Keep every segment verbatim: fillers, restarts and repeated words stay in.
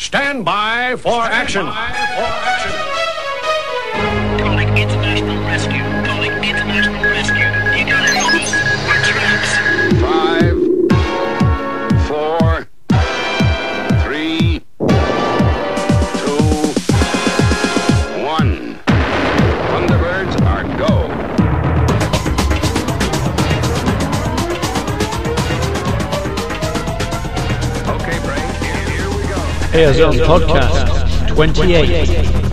Stand by for Stand action. By for action. Calling international rescue. Calling international rescue. You got it, Elvis. We're trapped. Five, four, three, two, one. Thunderbirds are go. Okay, Brain, here, here we go. Airzone Podcast twenty-eight.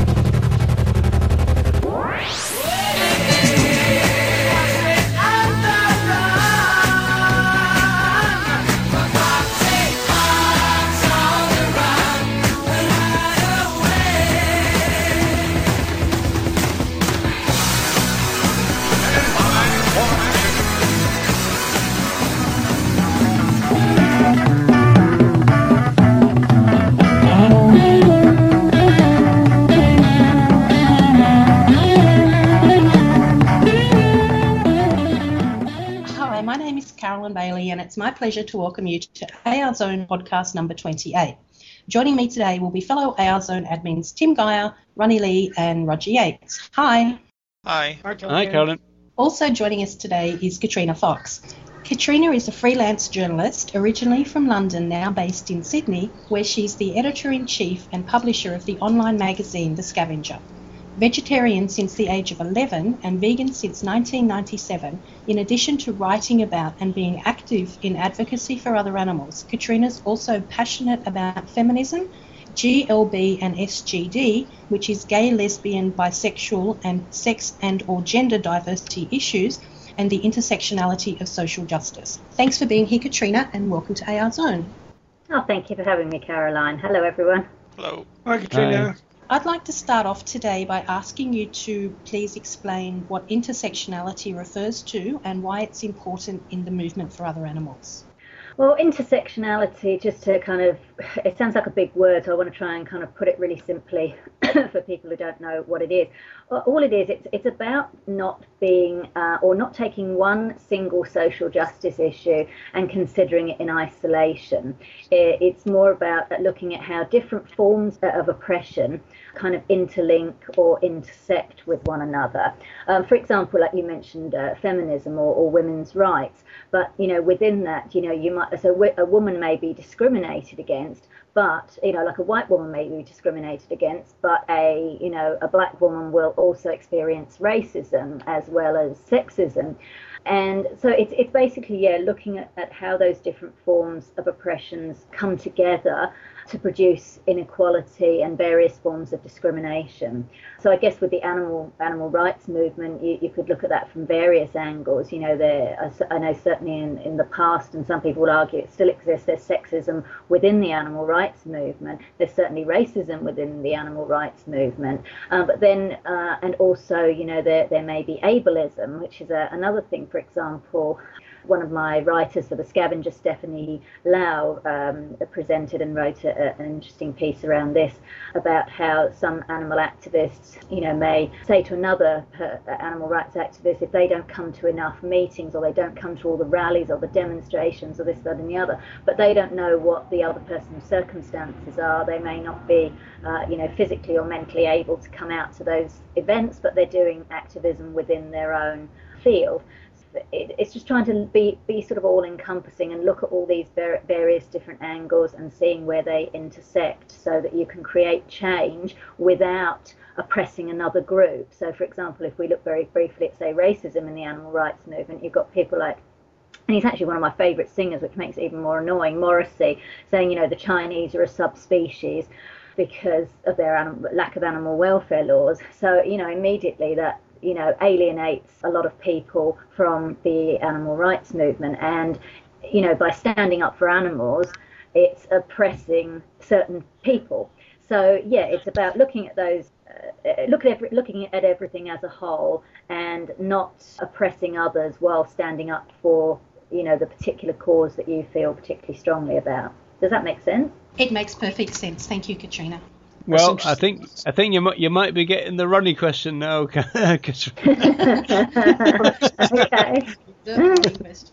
Bailey, and it's my pleasure to welcome you to Airzone podcast number twenty-eight. Joining me today will be fellow Airzone admins Tim Geyer, Ronnie Lee and Roger Yates. Hi. Hi. Hi, Carolyn. Also joining us today is Katrina Fox. Katrina is a freelance journalist originally from London, now based in Sydney, where she's the editor-in-chief and publisher of the online magazine The Scavenger. Vegetarian since the age of eleven and vegan since nineteen ninety-seven, in addition to writing about and being active in advocacy for other animals, Katrina's also passionate about feminism, G L B and S G D, which is gay, lesbian, bisexual and sex and or gender diversity issues, and the intersectionality of social justice. Thanks for being here, Katrina, and welcome to Airzone. Oh, thank you for having me, Caroline. Hello, everyone. Hello. Hi, Katrina. Hi. I'd like to start off today by asking you to please explain what intersectionality refers to and why it's important in the movement for other animals. Well, intersectionality, just to kind of, it sounds like a big word, so I want to try and kind of put it really simply for people who don't know what it is. All it is, it's, it's about not being, uh, or not taking one single social justice issue and considering it in isolation. It's more about looking at how different forms of oppression kind of interlink or intersect with one another. Um, for example, like you mentioned, uh, feminism or, or women's rights, but, you know, within that, you know, you might, so a woman may be discriminated against, but, you know, like a white woman may be discriminated against, but a, you know, a black woman will also experience racism as well as sexism. And so it's it's basically, yeah, looking at, at how those different forms of oppressions come together to produce inequality and various forms of discrimination. So I guess with the animal animal rights movement, you, you could look at that from various angles. You know, there, I know certainly in, in the past, and some people would argue it still exists, there's sexism within the animal rights movement. There's certainly racism within the animal rights movement. Um, but then, uh, and also, you know, there, there may be ableism, which is a, another thing. For example, one of my writers for The Scavenger, Stephanie Lau, um, presented and wrote a, an interesting piece around this, about how some animal activists, you know, may say to another per, animal rights activist, if they don't come to enough meetings or they don't come to all the rallies or the demonstrations or this, that and the other, but they don't know what the other person's circumstances are. They may not be, uh, you know, physically or mentally able to come out to those events, but they're doing activism within their own field. It's just trying to be, be sort of all-encompassing and look at all these various different angles and seeing where they intersect so that you can create change without oppressing another group. So, for example, if we look very briefly at, say, racism in the animal rights movement, you've got people like, and he's actually one of my favourite singers, which makes it even more annoying, Morrissey, saying, you know, the Chinese are a subspecies because of their anim- lack of animal welfare laws. So, you know, immediately that, you know, alienates a lot of people from the animal rights movement. And, you know, by standing up for animals, it's oppressing certain people. So, yeah, it's about looking at those, uh, look at every, looking at everything as a whole and not oppressing others while standing up for, you know, the particular cause that you feel particularly strongly about. Does that make sense? It makes perfect sense. Thank you, Katrina. Well, I think I think you might you might be getting the Ronnie question now. Okay.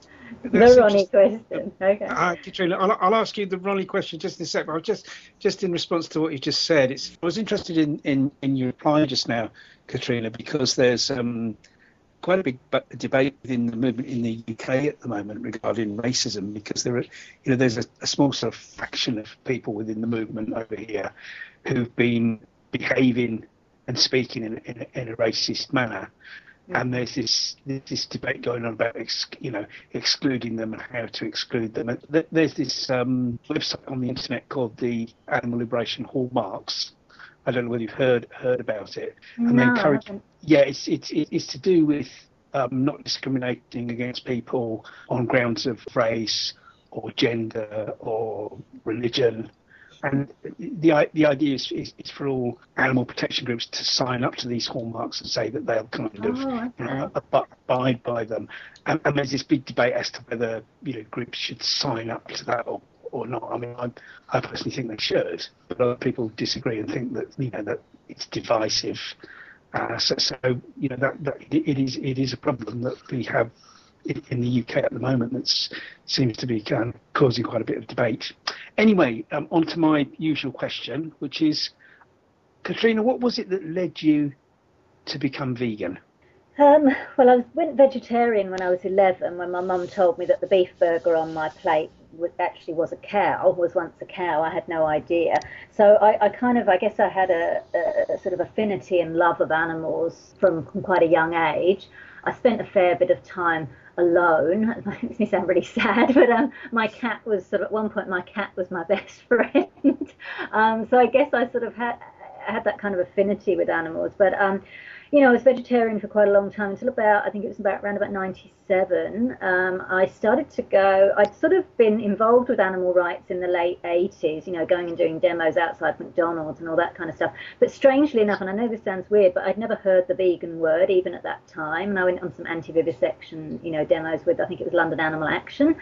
The Ronnie question. Okay. Uh, Katrina, I'll, I'll ask you the Ronnie question just in a sec. But I'll just, just in response to what you just said, it's, I was interested in, in, in your reply just now, Katrina, because there's um, quite a big debate within the movement in the U K at the moment regarding racism, because there are, you know, there's a, a small sort of fraction of people within the movement over here who've been behaving and speaking in, in, in a racist manner. And there's this this debate going on about ex, you know excluding them and how to exclude them. And th- there's this um, website on the internet called the Animal Liberation Hallmarks. I don't know whether you've heard heard about it. And No, they I encourage, haven't. yeah, it's it's it's to do with um, not discriminating against people on grounds of race or gender or religion. And the the idea is, is, is for all animal protection groups to sign up to these hallmarks and say that they'll kind of Oh, okay. you know, ab- abide by them. And, and there's this big debate as to whether you know groups should sign up to that or, or not. I mean, I, I personally think they should, but other people disagree and think that you know that it's divisive. Uh, so, so you know that, that it is it is a problem that we have in, in the U K at the moment that seems to be um, causing quite a bit of debate. Anyway, um, on to my usual question, which is, Katrina, what was it that led you to become vegan? Um, well, I was, went vegetarian when I was eleven, when my mum told me that the beef burger on my plate was, actually was a cow, was once a cow. I had no idea. So I, I kind of, I guess I had a, a, a sort of affinity and love of animals from, from quite a young age. I spent a fair bit of time alone. It makes me sound really sad, but um, my cat was sort of, at one point my cat was my best friend. um, so I guess I sort of had had that kind of affinity with animals. But um, you know, I was vegetarian for quite a long time until about, I think it was about around about ninety-seven. Um, I started to go, I'd sort of been involved with animal rights in the late eighties, you know, going and doing demos outside McDonald's and all that kind of stuff. But strangely enough, and I know this sounds weird, but I'd never heard the vegan word even at that time. And I went on some anti-vivisection, you know, demos with, I think it was London Animal Action.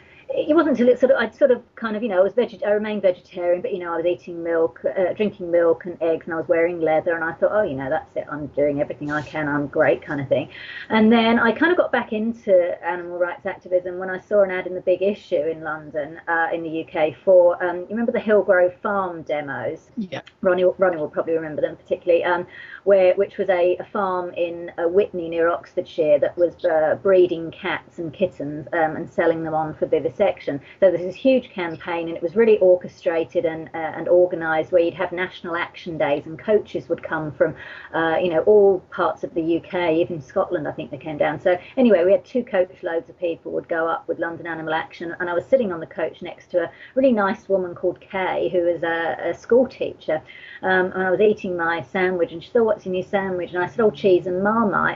It wasn't until it sort of, I'd sort of kind of, you know, I was veget- I remained vegetarian, but, you know, I was eating milk, uh, drinking milk and eggs, and I was wearing leather, and I thought, oh, you know, that's it, I'm doing everything I can, I'm great kind of thing. And then I kind of got back into animal rights activism when I saw an ad in the Big Issue in London, uh, in the U K for, um, you remember the Hillgrove Farm demos? Yeah. Ronnie, Ronnie will probably remember them particularly, um, where which was a, a farm in uh, Witney near Oxfordshire that was uh, breeding cats and kittens um, and selling them on for vivisection. So there's this huge campaign, and it was really orchestrated and uh, and organised, where you'd have national action days, and coaches would come from uh, you know all parts of the U K, even Scotland I think they came down. So anyway, we had two coach loads of people would go up with London Animal Action, and I was sitting on the coach next to a really nice woman called Kay, who was a, a school teacher. Um, and I was eating my sandwich, and she said, oh, what's in your sandwich? And I said, oh, cheese and Marmite.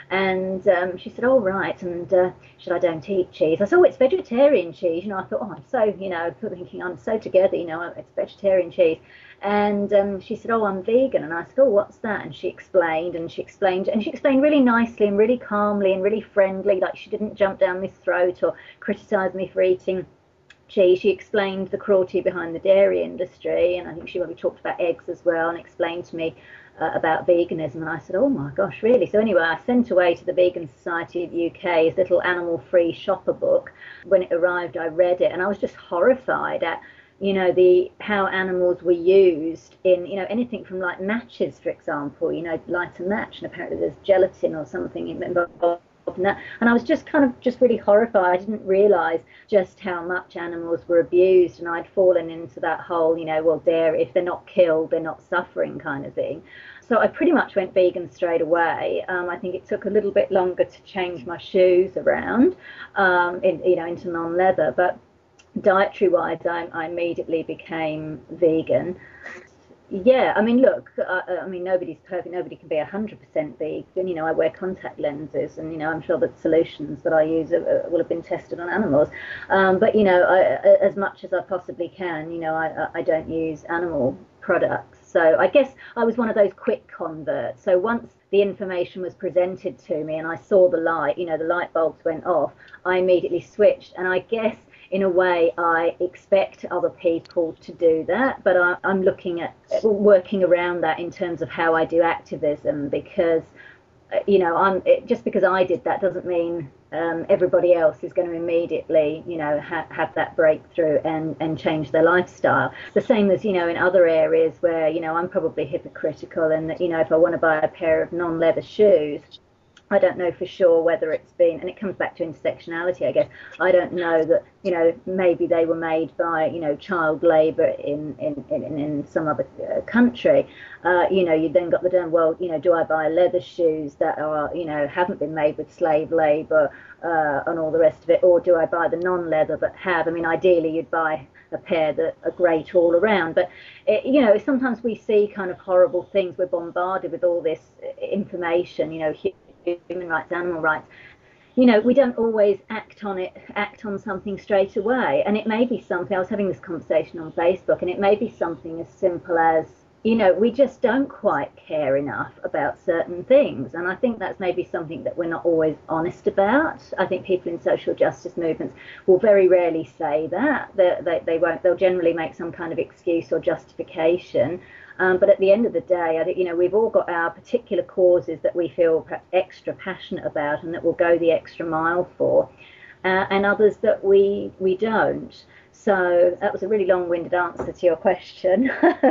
And um, she said, oh, right. And uh, she said, I don't eat cheese. I said, oh, it's vegetarian cheese. You know, I thought, oh, I'm so, you know, thinking I'm so together, you know, it's vegetarian cheese. And um, she said, oh, I'm vegan. And I said, oh, what's that? And she explained, and she explained, and she explained really nicely and really calmly and really friendly, like she didn't jump down my throat or criticise me for eating cheese. She explained the cruelty behind the dairy industry, and I think she probably talked about eggs as well, and explained to me uh, about veganism. And I said, oh my gosh, really? So anyway, I sent away to the Vegan Society of the U K his little animal-free shopper book. When it arrived, I read it, and I was just horrified at, you know, the how animals were used in, you know, anything from like matches, for example, you know, light a match, and apparently there's gelatin or something involved. That. And I was just kind of just really horrified. I didn't realise just how much animals were abused, and I'd fallen into that whole, you know, well, dairy, if they're not killed, they're not suffering kind of thing. So I pretty much went vegan straight away. Um, I think it took a little bit longer to change my shoes around, um, in, you know, into non-leather, but dietary-wise, I, I immediately became vegan. Yeah, I mean, look, I, I mean, nobody's perfect. Nobody can be one hundred percent vegan. You know, I wear contact lenses, and, you know, I'm sure that solutions that I use are, will have been tested on animals. Um, but, you know, I, as much as I possibly can, you know, I, I don't use animal products. So I guess I was one of those quick converts. So once the information was presented to me and I saw the light, you know, the light bulbs went off, I immediately switched. And I guess, in a way, I expect other people to do that, but I, I'm looking at working around that in terms of how I do activism, because you know, I'm it, just because I did that doesn't mean um, everybody else is going to immediately, you know, ha- have that breakthrough and, and change their lifestyle. The same as, you know, in other areas where, you know, I'm probably hypocritical and that, you know, if I want to buy a pair of non-leather shoes, I don't know for sure whether it's been, and it comes back to intersectionality, I guess. I don't know that, you know, maybe they were made by, you know, child labour in, in, in, in some other uh, country. Uh, you know, you then got the term, well, you know, do I buy leather shoes that are, you know, haven't been made with slave labour uh, and all the rest of it, or do I buy the non-leather that have? I mean, ideally you'd buy a pair that are great all around, but it, you know, sometimes we see kind of horrible things. We're bombarded with all this information, you know, human rights, animal rights. You know, we don't always act on it, act on something straight away. And it may be something, I was having this conversation on Facebook, and it may be something as simple as, you know, we just don't quite care enough about certain things. And I think that's maybe something that we're not always honest about. I think people in social justice movements will very rarely say that. They, they, they won't, they'll generally make some kind of excuse or justification. Um, but at the end of the day, I think, you know, we've all got our particular causes that we feel perhaps extra passionate about and that we'll go the extra mile for, uh, and others that we we don't. So that was a really long-winded answer to your question.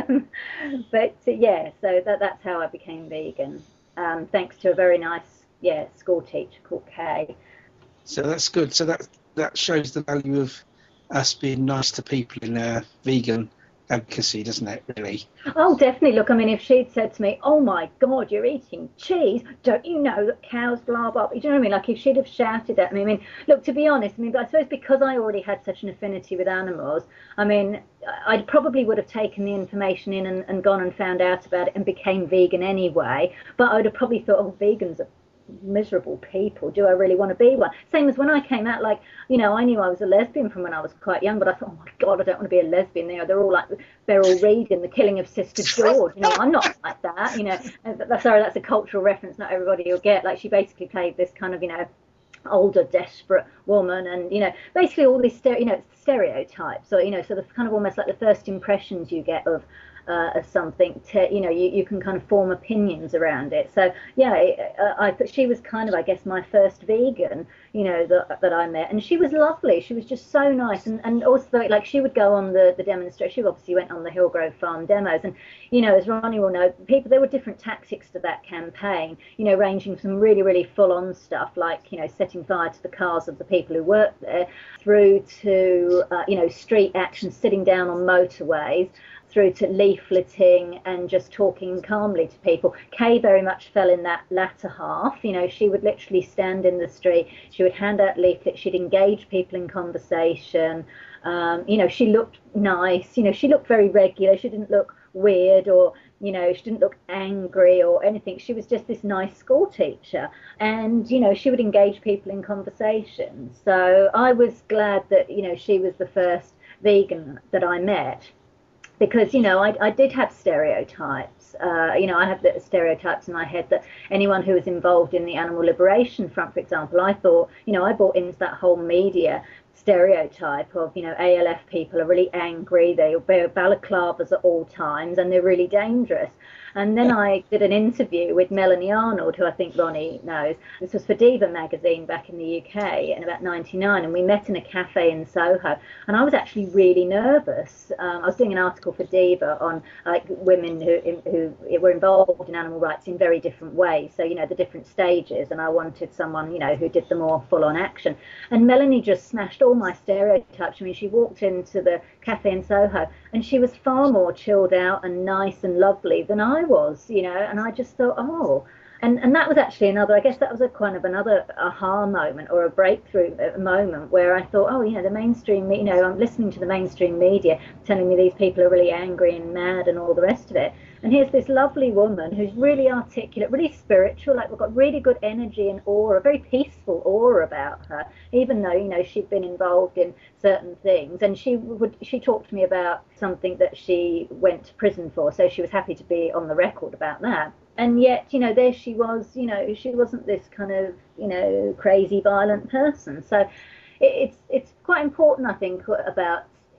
But uh, yeah, so that, that's how I became vegan, um, thanks to a very nice, yeah, school teacher called Kay. So that's good. So that that shows the value of us being nice to people in uh, vegan advocacy, doesn't it, really? Oh, definitely. Look, I mean, if she'd said to me, oh my God, you're eating cheese, don't you know that cows blah, blah, blah, you know what I mean? Like, if she'd have shouted at me, I mean, look, to be honest, I mean, but I suppose because I already had such an affinity with animals, I mean, I probably would have taken the information in and, and gone and found out about it and became vegan anyway, but I would have probably thought, oh, vegans are miserable people, do I really want to be one? Same as when I came out, like, you know, I knew I was a lesbian from when I was quite young, but I thought, oh my God, I don't want to be a lesbian. You know, they're all like Beryl Reid in The Killing of Sister George. You know, I'm not like that, you know. And sorry, that's a cultural reference not everybody will get. Like, she basically played this kind of, you know, older, desperate woman, and, you know, basically all these, you know, stereotypes, or, you know, sort of kind of almost like the first impressions you get of Uh, of something, to, you know, you, you can kind of form opinions around it. So yeah, I, I she was kind of, I guess, my first vegan, you know, that, that I met, and she was lovely. She was just so nice, and, and also like she would go on the the demonstration. She obviously went on the Hillgrove Farm demos, and, you know, as Ronnie will know, people, there were different tactics to that campaign, you know, ranging from really really full-on stuff like, you know, setting fire to the cars of the people who worked there, through to uh, you know, street action, sitting down on motorways, through to leafleting and just talking calmly to people. Kay very much fell in that latter half. You know, she would literally stand in the street, she would hand out leaflets, she'd engage people in conversation. Um, you know, she looked nice, you know, she looked very regular, she didn't look weird, or, you know, she didn't look angry or anything. She was just this nice school teacher, and, you know, she would engage people in conversation. So I was glad that, you know, she was the first vegan that I met. Because, you know, I, I did have stereotypes. Uh, you know, I have the stereotypes in my head that anyone who was involved in the Animal Liberation Front, for example, I thought, you know, I bought into that whole media stereotype of, you know, A L F people are really angry, they wear balaclavas at all times, and they're really dangerous. And then I did an interview with Melanie Arnold, who I think Ronnie knows. This was for Diva magazine back in the U K in about ninety-nine, and we met in a cafe in Soho. And I was actually really nervous. Um, I was doing an article for Diva on like women who who were involved in animal rights in very different ways. So, you know, the different stages. And I wanted someone, you know, who did the more full-on action. And Melanie just smashed all my stereotypes. I mean, she walked into the cafe in Soho, and she was far more chilled out and nice and lovely than I was, you know, and I just thought, oh, and, and that was actually another, I guess that was a kind of another aha moment or a breakthrough moment where I thought, oh, you know, the mainstream, you know, I'm listening to the mainstream media telling me these people are really angry and mad and all the rest of it. And here's this lovely woman who's really articulate, really spiritual, like we've got really good energy and aura, a very peaceful aura about her, even though, you know, she'd been involved in certain things. And she would, she talked to me about something that she went to prison for, so she was happy to be on the record about that. And yet, you know, there she was, you know, she wasn't this kind of, you know, crazy, violent person. So it, it's it's quite important, I think, about,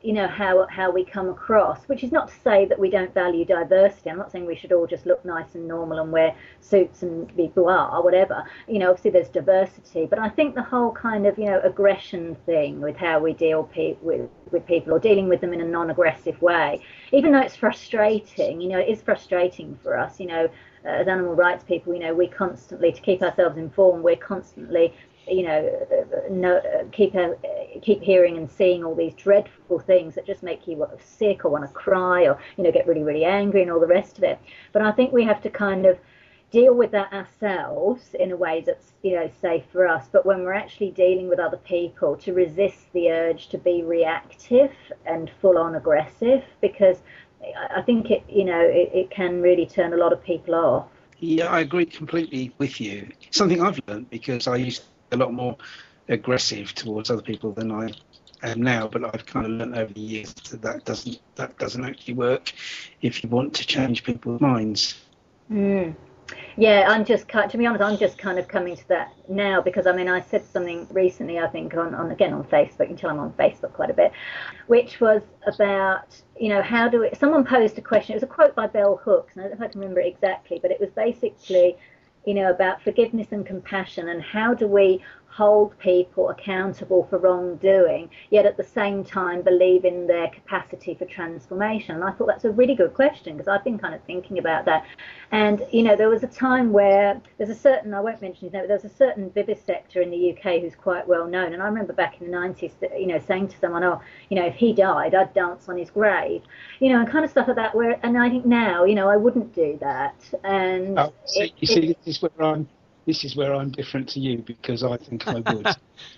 you know, how how we come across, which is not to say that we don't value diversity. I'm not saying we should all just look nice and normal and wear suits and be blah or whatever. You know, obviously there's diversity, but I think the whole kind of, you know, aggression thing with how we deal pe- with with people, or dealing with them in a non-aggressive way, even though it's frustrating, you know, it is frustrating for us, you know, as animal rights people, you know, we constantly, to keep ourselves informed, we're constantly, you know, no, keep uh, keep hearing and seeing all these dreadful things that just make you sick or want to cry, or, you know, get really, really angry and all the rest of it. But I think we have to kind of deal with that ourselves in a way that's, you know, safe for us. But when we're actually dealing with other people, to resist the urge to be reactive and full on aggressive, because I think it, you know, it, it can really turn a lot of people off. Yeah, I agree completely with you. It's something I've learned, because I used to be a lot more aggressive towards other people than I am now, but I've kind of learned over the years that that doesn't that doesn't actually work if you want to change people's minds. Mm. Yeah, I'm just, to be honest, I'm just kind of coming to that now, because I mean, I said something recently, I think, on, on again on Facebook, you can tell I'm on Facebook quite a bit, which was about, you know, how do we, someone posed a question, it was a quote by Bell Hooks, and I don't know if I can remember it exactly, but it was basically, you know, about forgiveness and compassion, and how do we hold people accountable for wrongdoing, yet at the same time believe in their capacity for transformation. And I thought that's a really good question, because I've been kind of thinking about that. And, you know, there was a time where there's a certain, I won't mention his name, but there's a certain vivisector in the U K who's quite well known. And I remember back in the nineties, you know, saying to someone, oh, you know, if he died, I'd dance on his grave, you know, and kind of stuff like that. Where, and I think now, you know, I wouldn't do that. And oh, see, it, you see, it, this is where I'm. This is where I'm different to you, because I think I would.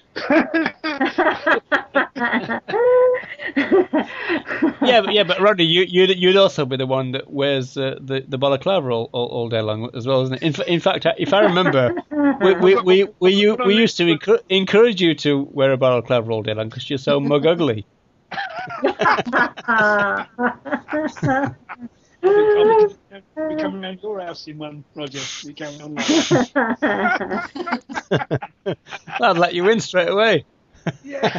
yeah, but yeah, but Rodney, you you'd, you'd also be the one that wears uh, the the balaclava all, all, all day long as well, isn't it? In, in fact, if I remember, we we we we, we, we used to encu- encourage you to wear a balaclava all day long because you're so mug ugly. I'll be coming around your house in one, Roger. You carry on like that. I'd let you in straight away. Yeah.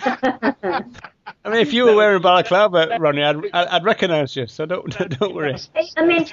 I mean, if you were wearing a balaclava, Ronnie, I'd, I'd, I'd recognise you, so don't don't worry. I mean,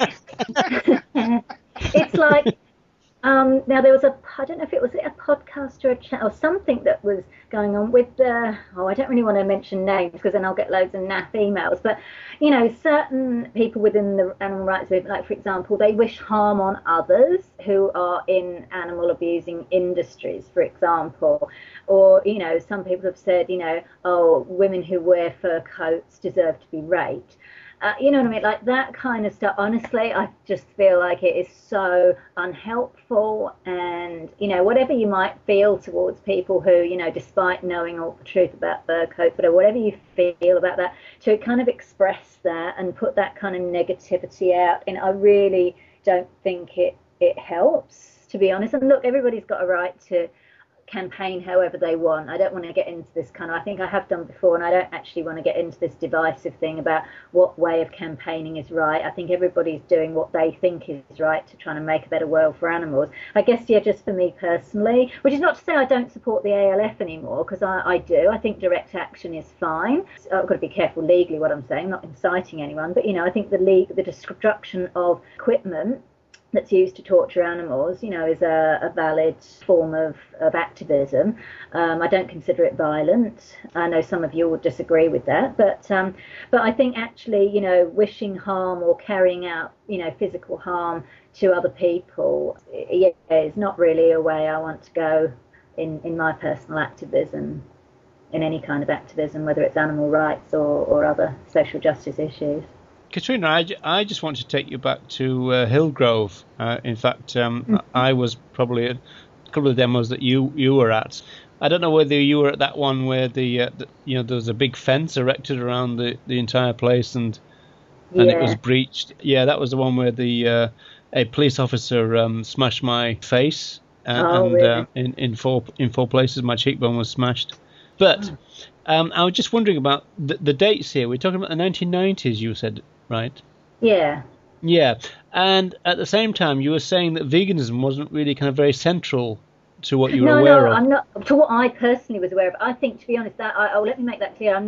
it's like, um, now there was a, I don't know if it was a podcast or a chat or something that was going on with the, oh, I don't really want to mention names because then I'll get loads of naff emails, but, you know, certain people within the animal rights movement, like, for example, they wish harm on others who are in animal abusing industries, for example, or, you know, some people have said, you know, oh, women who wear fur coats deserve to be raped. Uh, you know what I mean? Like that kind of stuff. Honestly, I just feel like it is so unhelpful. And, you know, whatever you might feel towards people who, you know, despite knowing all the truth about fur coats, but whatever you feel about that, to kind of express that and put that kind of negativity out. And I really don't think it, it helps, to be honest. And look, everybody's got a right to campaign however they want. I don't want to get into this kind of, I think I have done before, and I don't actually want to get into this divisive thing about what way of campaigning is right. I think everybody's doing what they think is right to try to make a better world for animals. I guess, yeah, just for me personally, which is not to say I don't support the A L F anymore, because I, I do. I think direct action is fine. So I've got to be careful legally what I'm saying, not inciting anyone, but, you know, I think the league, the destruction of equipment that's used to torture animals, you know, is a, a valid form of, of activism. Um, I don't consider it violent. I know some of you would disagree with that, but um, but I think actually, you know, wishing harm or carrying out, you know, physical harm to other people, yeah, is not really a way I want to go in, in my personal activism, in any kind of activism, whether it's animal rights or, or other social justice issues. Katrina, I, I just want to take you back to uh, Hillgrove. Uh, in fact, um, mm-hmm. I was probably at a couple of demos that you, you were at. I don't know whether you were at that one where the, uh, the you know there was a big fence erected around the, the entire place and and yeah. it was breached. Yeah, that was the one where the uh, a police officer um, smashed my face uh, oh, and really? uh, in in four in four places my cheekbone was smashed. But um, I was just wondering about the, the dates here. We're talking about the nineteen nineties. You said. Right? Yeah. Yeah. And at the same time, you were saying that veganism wasn't really kind of very central to what you were no, aware no, of. I'm not, to what I personally was aware of. I think, to be honest, that I, oh, let me make that clear. I'm not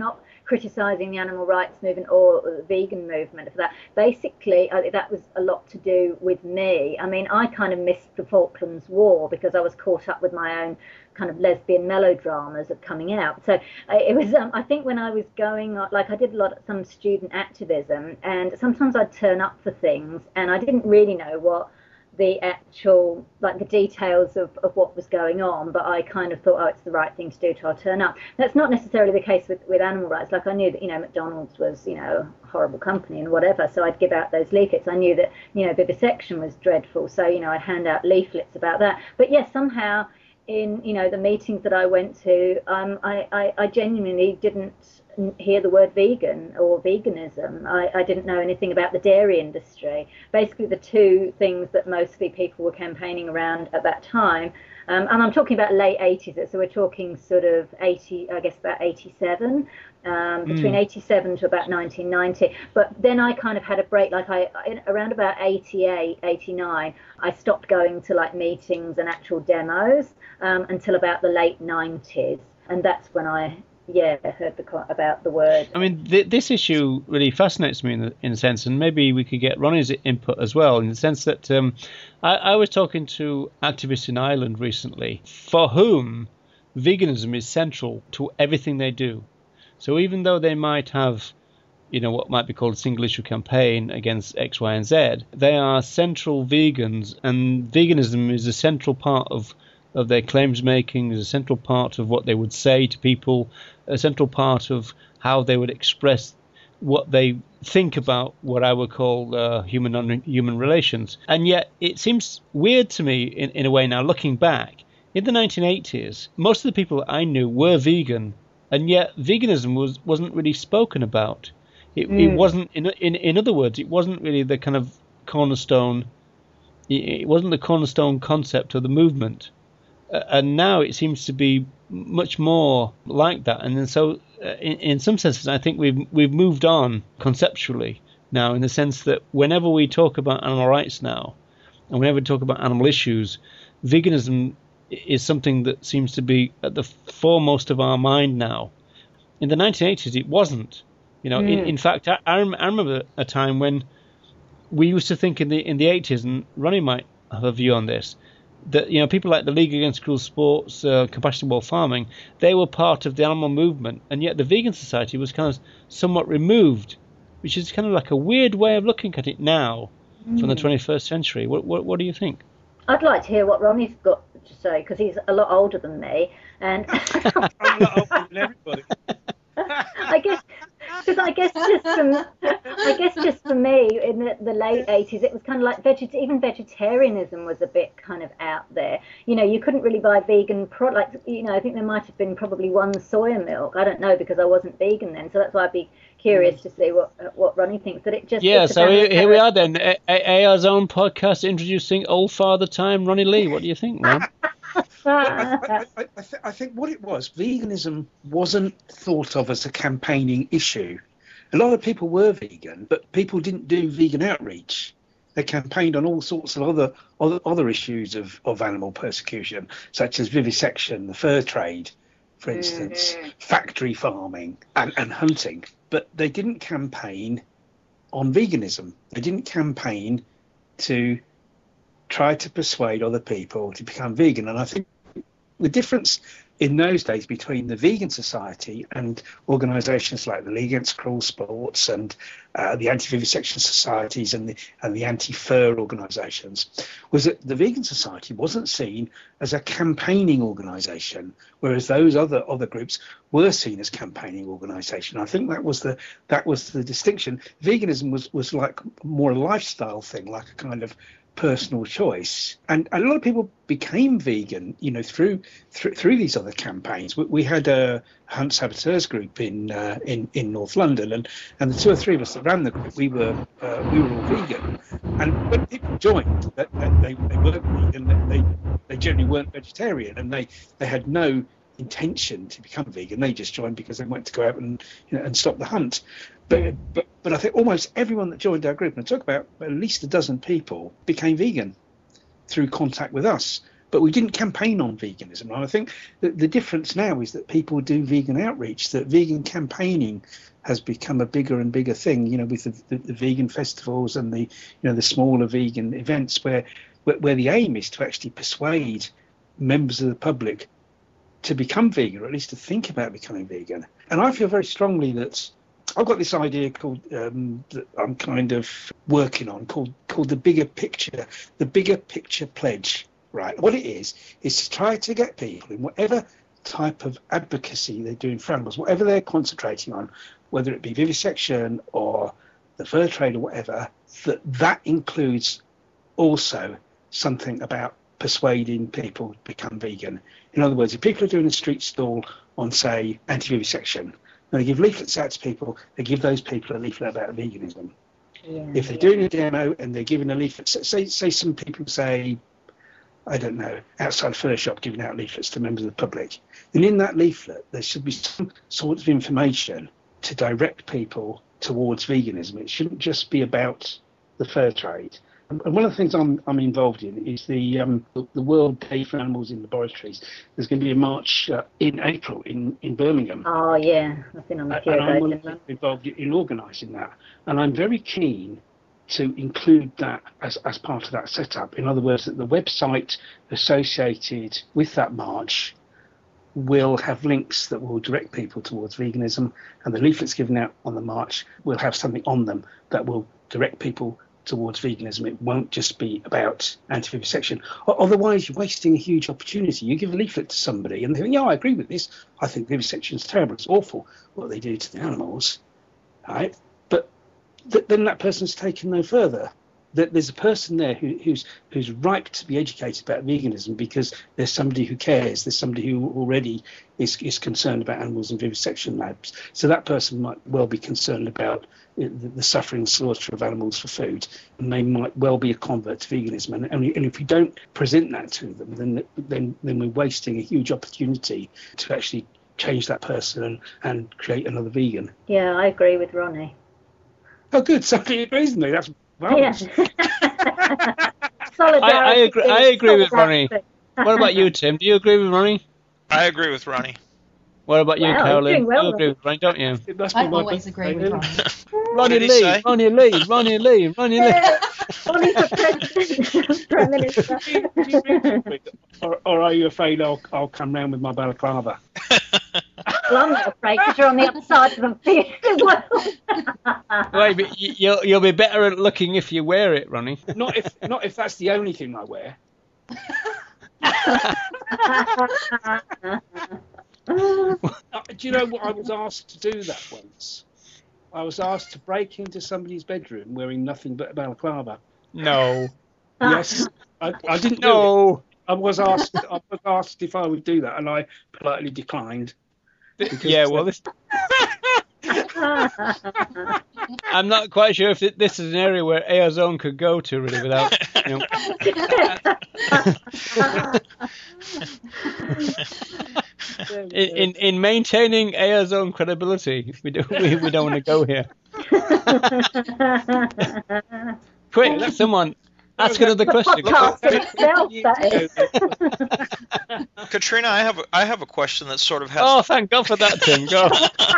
criticising the animal rights movement or the vegan movement for that. Basically, uh, that was a lot to do with me. I mean, I kind of missed the Falklands War because I was caught up with my own kind of lesbian melodramas of coming out. So uh, it was, um, I think when I was going, like I did a lot of some student activism, and sometimes I'd turn up for things and I didn't really know what the actual, like the details of, of what was going on, but I kind of thought, oh, it's the right thing to do, so I'll turn up. That's not necessarily the case with, with animal rights. Like I knew that, you know, McDonald's was, you know, a horrible company and whatever, so I'd give out those leaflets. I knew that, you know, vivisection was dreadful, so, you know, I'd hand out leaflets about that. But yes, somehow in, you know, the meetings that I went to, um, I, I, I genuinely didn't hear the word vegan or veganism. I, I didn't know anything about the dairy industry. Basically, the two things that mostly people were campaigning around at that time, um, and I'm talking about late eighties, so we're talking sort of eighty, I guess about eighty-seven, um, between mm. eighty-seven to about nineteen ninety. But then I kind of had a break, like I, around about eighty-eight, eighty-nine, I stopped going to like meetings and actual demos um, until about the late nineties, and that's when I Yeah, I heard the, about the word. I mean, th- this issue really fascinates me in, the, in a sense, and maybe we could get Ronnie's input as well, in the sense that um, I, I was talking to activists in Ireland recently for whom veganism is central to everything they do. So even though they might have, you know, what might be called a single issue campaign against X, Y, and Z, they are central vegans, and veganism is a central part of of their claims making, is a central part of what they would say to people, a central part of how they would express what they think about what I would call uh, human non-human relations. And yet it seems weird to me in, in a way now, looking back, in the nineteen eighties, most of the people I knew were vegan, and yet veganism was, wasn't really spoken about. It, mm. it wasn't, in, in in other words, it wasn't really the kind of cornerstone, it wasn't the cornerstone concept of the movement. Uh, and now it seems to be much more like that. And then so uh, in, in some senses, I think we've we've moved on conceptually now, in the sense that whenever we talk about animal rights now, and whenever we talk about animal issues, veganism is something that seems to be at the foremost of our mind now. In the nineteen eighties, it wasn't. You know, mm. in, in fact, I, I remember a time when we used to think in the in the eighties, and Ronnie might have a view on this, that, you know, people like the League Against Cruel Sports, uh, Compassionate World Farming, they were part of the animal movement, and yet the Vegan Society was kind of somewhat removed, which is kind of like a weird way of looking at it now mm. from the twenty-first century. What, what what do you think? I'd like to hear what Ronnie's got to say, because he's a lot older than me, and I'm a lot older than everybody. I guess, because I guess just from, I guess just for me in the, the late eighties, it was kind of like veget, even vegetarianism was a bit kind of out there. You know, you couldn't really buy vegan products. You know, I think there might have been probably one soya milk. I don't know, because I wasn't vegan then, so that's why I'd be curious to see what what Ronnie thinks. But it just yeah. So here, here we are then, A- A R's own podcast introducing Old Father Time, Ronnie Lee. What do you think, Ron? I, I, I, I, th- I think what it was, veganism wasn't thought of as a campaigning issue. A lot of people were vegan, but people didn't do vegan outreach. They campaigned on all sorts of other other, other issues of, of animal persecution, such as vivisection, the fur trade, for instance, mm-hmm. factory farming and, and hunting. But they didn't campaign on veganism. They didn't campaign to try to persuade other people to become vegan. And I think the difference in those days between the Vegan Society and organisations like the League Against Cruel Sports and uh, the anti-vivisection societies and the and the anti-fur organisations was that the Vegan Society wasn't seen as a campaigning organisation, whereas those other other groups were seen as campaigning organisation. I think that was the that was the distinction. Veganism was was like more a lifestyle thing, like a kind of personal choice, and a lot of people became vegan, you know, through through, through these other campaigns. We, we had a Hunt Saboteurs group in uh, in in North London, and and the two or three of us that ran the group, we were uh, we were all vegan. And when people joined, that, that they they weren't vegan, they they generally weren't vegetarian, and they they had no intention to become vegan. They just joined because they wanted to go out and you know, and stop the hunt. But, but but I think almost everyone that joined our group, and I talk about at least a dozen people, became vegan through contact with us. but we didn't campaign on veganism. And I think that the difference now is that people do vegan outreach, that vegan campaigning has become a bigger and bigger thing, you know, with the, the, the vegan festivals and the, you know, the smaller vegan events where, where where the aim is to actually persuade members of the public to become vegan, or at least to think about becoming vegan. And I feel very strongly that I've got this idea called um, that I'm kind of working on called called the bigger picture, the bigger picture pledge. Right. What it is is to try to get people in whatever type of advocacy they're doing for animals, whatever they're concentrating on, whether it be vivisection or the fur trade or whatever, that that includes also something about persuading people to become vegan. In other words, if people are doing a street stall on, say, anti-vivisection, and they give leaflets out to people, they give those people a leaflet about veganism. Yeah, if they're yeah. doing a demo and they're giving a leaflet, say, say some people say, I don't know, outside a fur shop giving out leaflets to members of the public, then in that leaflet there should be some sort of information to direct people towards veganism. It shouldn't just be about the fur trade. And one of the things I'm I'm involved in is the um, the World Day for Animals in Laboratories. There's going to be a march uh, in April in, in Birmingham. Oh yeah, I've been on the few of those. And I'm involved in organising that, and I'm very keen to include that as as part of that setup. In other words, that the website associated with that march will have links that will direct people towards veganism, and the leaflets given out on the march will have something on them that will direct people towards veganism. It won't just be about anti-vivisection. Otherwise, you're wasting a huge opportunity. You give a leaflet to somebody and they think, yeah, I agree with this. I think vivisection is terrible. It's awful what they do to the animals. Right? But th- then that person's taken no further. That there's a person there who, who's who's ripe to be educated about veganism because there's somebody who cares. There's somebody who already is, is concerned about animals in vivisection labs. So that person might well be concerned about the, the suffering and slaughter of animals for food, and they might well be a convert to veganism. And, and, and if we don't present that to them, then then then we're wasting a huge opportunity to actually change that person and, and create another vegan. Yeah, I agree with Ronnie. Oh, good. Somebody agrees with me. That's well. Yeah. I, I agree. I agree with Ronnie. What about you, Tim? Do you agree with Ronnie? I agree with Ronnie. What about you, wow, Carolyn? well, you agree with Ronnie, don't you? I always agree with Ronnie. Ronnie Lee, Ronnie Lee, Ronnie Lee, Ronnie Lee. Ronnie for president, prime minister. or, or are you afraid I'll I'll come round with my balaclava? Well, I'm not afraid because you're on the other side of the field as well. Wait, but you'll you'll be better at looking if you wear it, Ronnie. Not if not if that's the only thing I wear. uh, do you know what? I was asked to do that once. I was asked to break into somebody's bedroom wearing nothing but a balaclava. No. Yes, I, I didn't no. do it. I was asked. I was asked if I would do that, and I politely declined. Yeah, well, this. I'm not quite sure if this is an area where Aozone could go to really without, you know. in, in in maintaining Aozone credibility, we don't we, we don't want to go here. Quick, someone. Ask another question. Katrina, I have a, I have a question that sort of has. Oh, thank God for that, Tim. Go.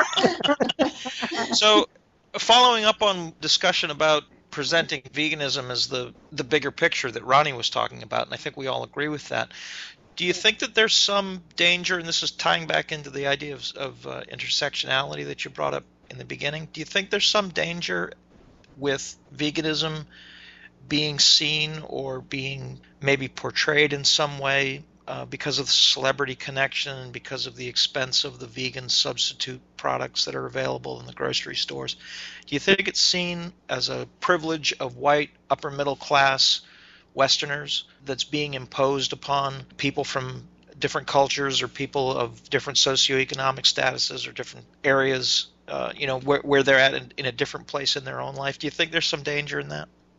So, following up on discussion about presenting veganism as the the bigger picture that Ronnie was talking about, and I think we all agree with that. Do you think that there's some danger, and this is tying back into the idea of, of uh, intersectionality that you brought up in the beginning? Do you think there's some danger with veganism being seen or being maybe portrayed in some way uh, because of the celebrity connection and because of the expense of the vegan substitute products that are available in the grocery stores? Do you think it's seen as a privilege of white upper middle class Westerners that's being imposed upon people from different cultures or people of different socioeconomic statuses or different areas, uh, you know, where, where they're at in, in a different place in their own life? Do you think there's some danger in that?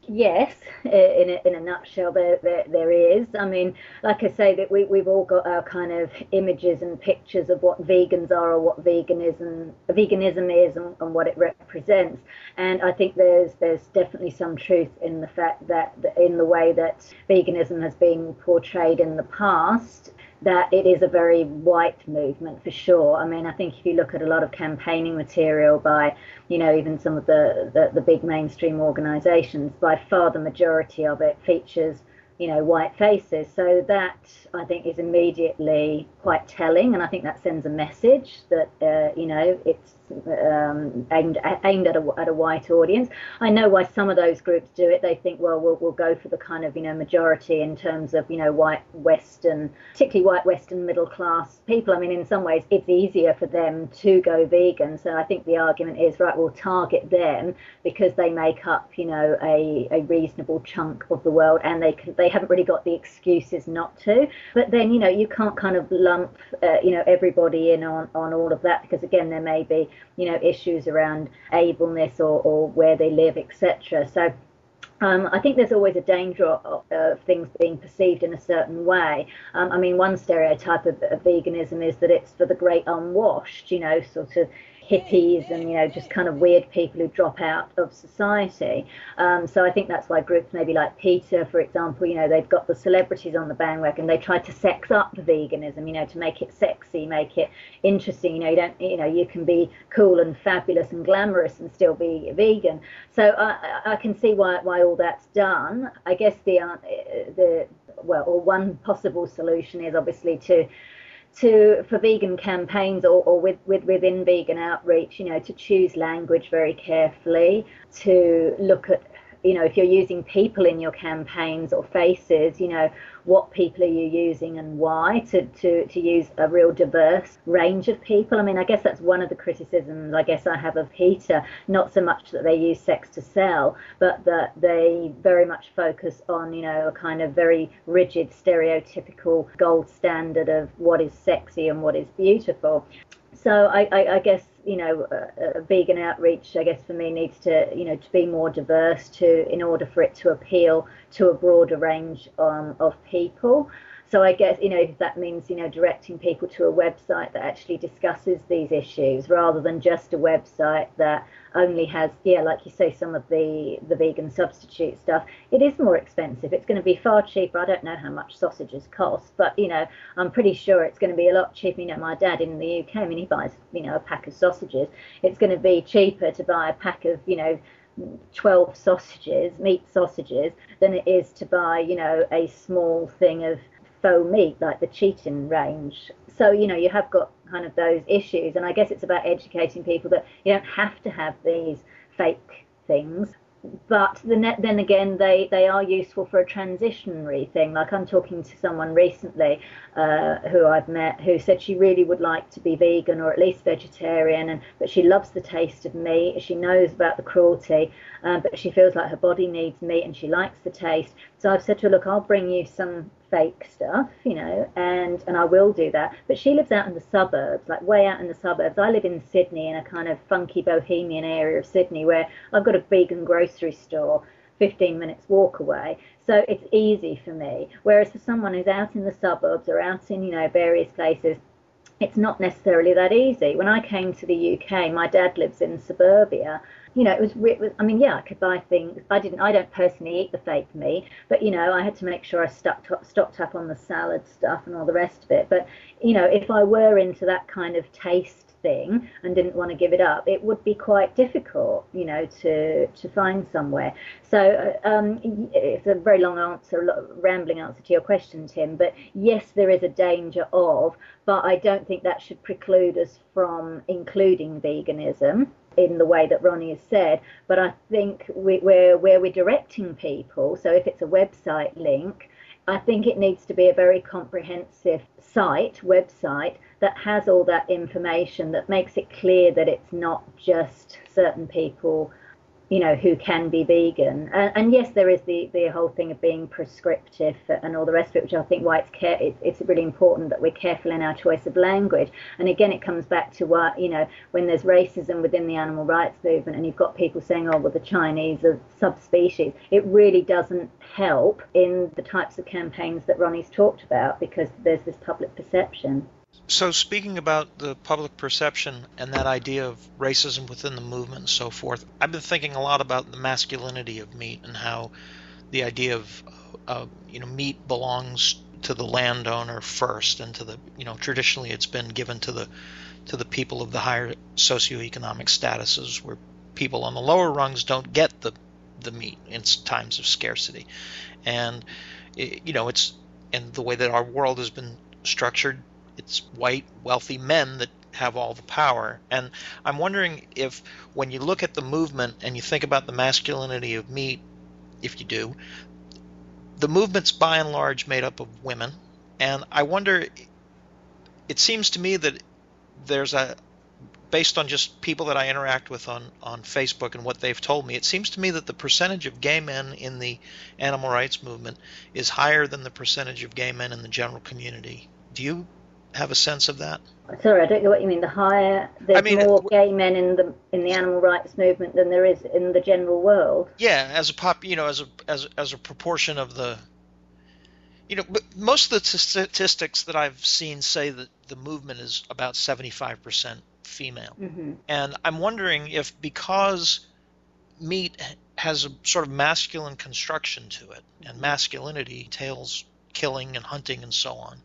Yes, in a, in a nutshell, there, there there is. I mean, like I say, that we we've all got our kind of images and pictures of what vegans are or what veganism veganism is and, and what it represents. And I think there's there's definitely some truth in the fact that in the way that veganism has been portrayed in the past, that it is a very white movement for sure. I mean, I think if you look at a lot of campaigning material by, you know, even some of the, the, the big mainstream organisations, by far the majority of it features, you know, white faces. So that, I think, is immediately quite telling, and I think that sends a message that, uh, you know, it's um, aimed, aimed at, a, at a white audience. I know why some of those groups do it. They think, well, we'll, we'll go for the kind of, you know, majority in terms of, you know, white Western, particularly white Western middle class people. I mean, in some ways, it's easier for them to go vegan. So I think the argument is, right, we'll target them because they make up, you know, a, a reasonable chunk of the world, and they can, they haven't really got the excuses not to. But then, you know, you can't kind of lump, uh, you know, everybody in on, on all of that, because again, there may be, you know, issues around ableness or, or where they live, et cetera. So Um, I think there's always a danger of, of things being perceived in a certain way. Um, I mean, one stereotype of, of veganism is that it's for the great unwashed, you know, sort of hippies and, you know, just kind of weird people who drop out of society. Um, so I think that's why groups maybe like PETA, for example, you know, they've got the celebrities on the bandwagon. They try to sex up veganism, you know, to make it sexy, make it interesting. You know, you don't, you know, you can be cool and fabulous and glamorous and still be vegan. So I, I can see why why all that's done. I guess the uh, the well, or one possible solution is obviously to. to for vegan campaigns or, or with, with within vegan outreach, you know, to choose language very carefully, to look at, you know, if you're using people in your campaigns or faces, you know, what people are you using and why, to, to, to use a real diverse range of people. I mean, I guess that's one of the criticisms I guess I have of PETA, not so much that they use sex to sell, but that they very much focus on, you know, a kind of very rigid, stereotypical gold standard of what is sexy and what is beautiful. So I, I, I guess, you know, uh, uh, vegan outreach, I guess for me, needs to, you know, to be more diverse to, in order for it to appeal to a broader range um, of people. So I guess, you know, if that means, you know, directing people to a website that actually discusses these issues rather than just a website that only has, yeah, like you say, some of the, the vegan substitute stuff. It is more expensive. It's going to be far cheaper. I don't know how much sausages cost, but, you know, I'm pretty sure it's going to be a lot cheaper. You know, my dad in the U K, I mean, he buys, you know, a pack of sausages. It's going to be cheaper to buy a pack of, you know, twelve sausages, meat sausages, than it is to buy, you know, a small thing of faux meat like the Cheatin range. So, you know, you have got kind of those issues, and I guess it's about educating people that you don't have to have these fake things. But the then again, they, they are useful for a transitionary thing. Like I'm talking to someone recently uh, who I've met who said she really would like to be vegan or at least vegetarian, and but she loves the taste of meat. She knows about the cruelty, um, but she feels like her body needs meat and she likes the taste. So I've said to her, look, I'll bring you some fake stuff, you know, and and I will do that. But she lives out in the suburbs, like way out in the suburbs. I live in Sydney, in a kind of funky bohemian area of Sydney where I've got a vegan grocery store fifteen minutes walk away, so it's easy for me. Whereas for someone who's out in the suburbs or out in, you know, various places, it's not necessarily that easy. When I came to the U K, my dad lives in suburbia. You know, it was, it was, I mean, yeah, I could buy things. I didn't, I don't personally eat the fake meat, but, you know, I had to make sure I stocked up, stocked up on the salad stuff and all the rest of it. But, you know, if I were into that kind of taste thing and didn't want to give it up, it would be quite difficult, you know, to to find somewhere. So um, it's a very long answer, a rambling answer to your question, Tim, but yes, there is a danger of, but I don't think that should preclude us from including veganism in the way that Ronnie has said. But I think we, where, where we're directing people, so if it's a website link, I think it needs to be a very comprehensive site, website, that has all that information, that makes it clear that it's not just certain people you know, who can be vegan. And, and yes, there is the, the whole thing of being prescriptive and all the rest of it, which I think why it's care, it, it's really important that we're careful in our choice of language. And again, it comes back to what, you know, when there's racism within the animal rights movement and you've got people saying, oh, well, the Chinese are subspecies, it really doesn't help in the types of campaigns that Ronnie's talked about, because there's this public perception. So speaking about the public perception and that idea of racism within the movement and so forth, I've been thinking a lot about the masculinity of meat and how the idea of, uh, you know, meat belongs to the landowner first, and to the, you know, traditionally it's been given to the to the people of the higher socioeconomic statuses, where people on the lower rungs don't get the the meat in times of scarcity. And, you know, it's, and the way that our world has been structured, it's white, wealthy men that have all the power. And I'm wondering if, when you look at the movement and you think about the masculinity of meat, if you do, the movement's by and large made up of women. And I wonder, it seems to me that there's a, based on just people that I interact with on, on Facebook and what they've told me, it seems to me that the percentage of gay men in the animal rights movement is higher than the percentage of gay men in the general community. Do you have a sense of that? Sorry, I don't know what you mean. The higher, there's I mean, more gay men in the in the animal rights movement than there is in the general world. Yeah, as a pop, you know, as a as as a proportion of the, you know, but most of the statistics that I've seen say that the movement is about seventy-five percent female, Mm-hmm. and I'm wondering if, because meat has a sort of masculine construction to it, and masculinity entails killing and hunting and so on,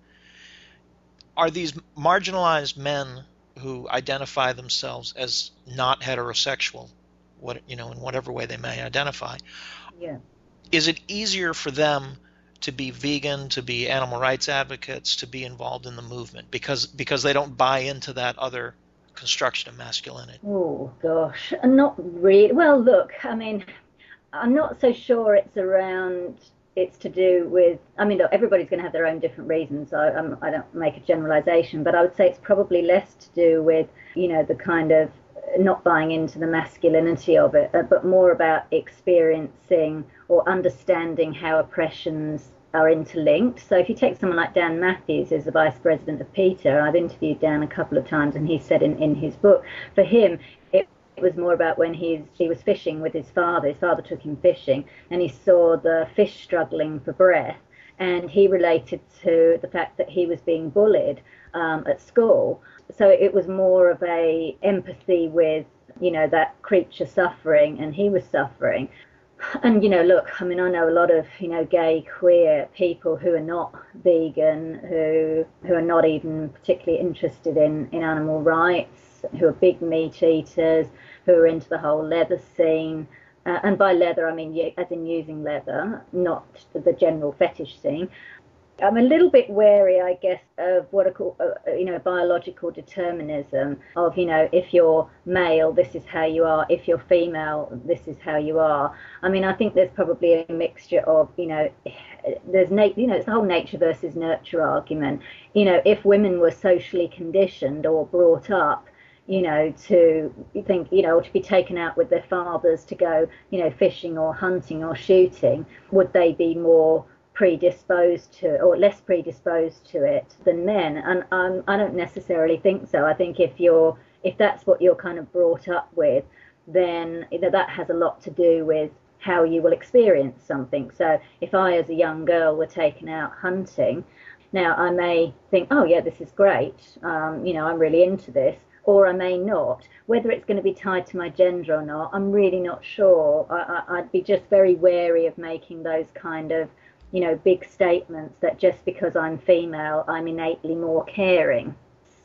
are these marginalized men who identify themselves as not heterosexual, what, you know, in whatever way they may identify, Yeah. is it easier for them to be vegan, to be animal rights advocates, to be involved in the movement, because because they don't buy into that other construction of masculinity? Oh gosh, not really. Well, look, I mean, I'm not so sure it's around. It's to do with, I mean, look, everybody's going to have their own different reasons. I, um, I don't make a generalization, but I would say it's probably less to do with, you know, the kind of not buying into the masculinity of it, uh, but more about experiencing or understanding how oppressions are interlinked. So if you take someone like Dan Matthews, who's the vice president of PETA, I've interviewed Dan a couple of times, and he said in, in his book, for him, it It was more about when he's, he was fishing with his father. His father took him fishing, and he saw the fish struggling for breath. And he related to the fact that he was being bullied um, at school. So it was more of a empathy with, you know, that creature suffering, and he was suffering. And, you know, look, I mean, I know a lot of, you know, gay, queer people who are not vegan, who who are not even particularly interested in, in animal rights, who are big meat eaters, who are into the whole leather scene. Uh, and by leather, I mean as in using leather, not the general fetish scene. I'm a little bit wary, I guess, of what I call, uh, you know, biological determinism of, you know, if you're male, this is how you are. If you're female, this is how you are. I mean, I think there's probably a mixture of, you know, there's, na- you know, it's the whole nature versus nurture argument. You know, if women were socially conditioned or brought up, you know, to think, you know, to be taken out with their fathers to go, you know, fishing or hunting or shooting, would they be more predisposed to, or less predisposed to it than men? And um, I don't necessarily think so. I think if you're, if that's what you're kind of brought up with, then you know, that has a lot to do with how you will experience something. So if I, as a young girl, were taken out hunting, now I may think, oh yeah, this is great. Um, you know, I'm really into this. Or I may not. Whether it's going to be tied to my gender or not, I'm really not sure. I, I, I'd be just very wary of making those kind of, you know, big statements that just because I'm female, I'm innately more caring.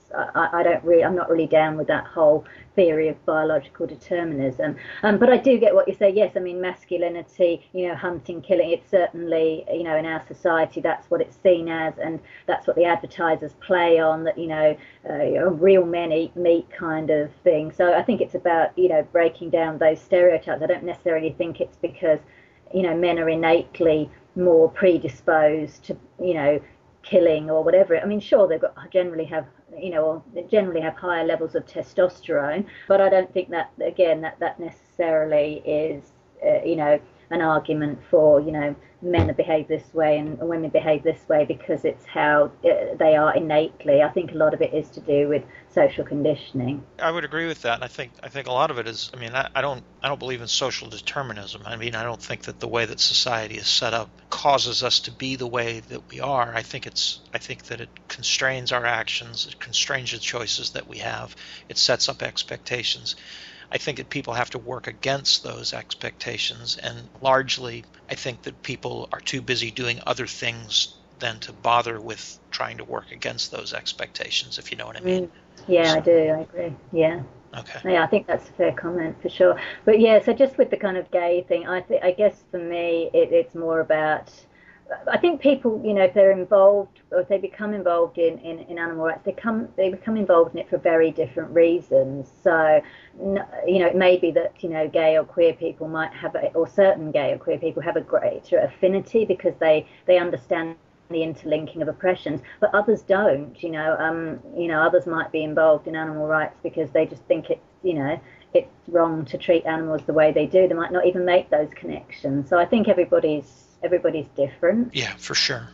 I, I don't really, I'm not really down with that whole theory of biological determinism. Um, but I do get what you say. Yes, I mean, masculinity, you know, hunting, killing, it's certainly, you know, in our society, that's what it's seen as, and that's what the advertisers play on, that, you know, uh, real men eat meat kind of thing. So I think it's about, you know, breaking down those stereotypes. I don't necessarily think it's because, you know, men are innately more predisposed to, you know, killing or whatever. I mean, sure, they've got generally have you know, or generally have higher levels of testosterone. But I don't think that, again, that, that necessarily is, uh, you know, an argument for, you know, men behave this way and women behave this way because it's how uh, they are innately. I think a lot of it is to do with social conditioning. I would agree with that. And I think I think a lot of it is. I mean, I, I don't I don't believe in social determinism. I mean, I don't think that the way that society is set up causes us to be the way that we are. I think it's I think that it constrains our actions. It constrains the choices that we have. It sets up expectations. I think that people have to work against those expectations, and largely I think that people are too busy doing other things than to bother with trying to work against those expectations, if you know what I mean. Yeah, so, I do, I agree, yeah. Okay. Yeah, I think that's a fair comment for sure. But yeah, so just with the kind of gay thing, I, th- I guess for me it, it's more about, I think people, you know, if they're involved or if they become involved in, in, in animal rights, they come they become involved in it for very different reasons. So, you know, it may be that, you know, gay or queer people might have, a, or certain gay or queer people have a greater affinity because they, they understand the interlinking of oppressions, but others don't, you know, um, you know, others might be involved in animal rights because they just think it's, you know, it's wrong to treat animals the way they do. They might not even make those connections. So I think everybody's Everybody's different. Yeah, for sure.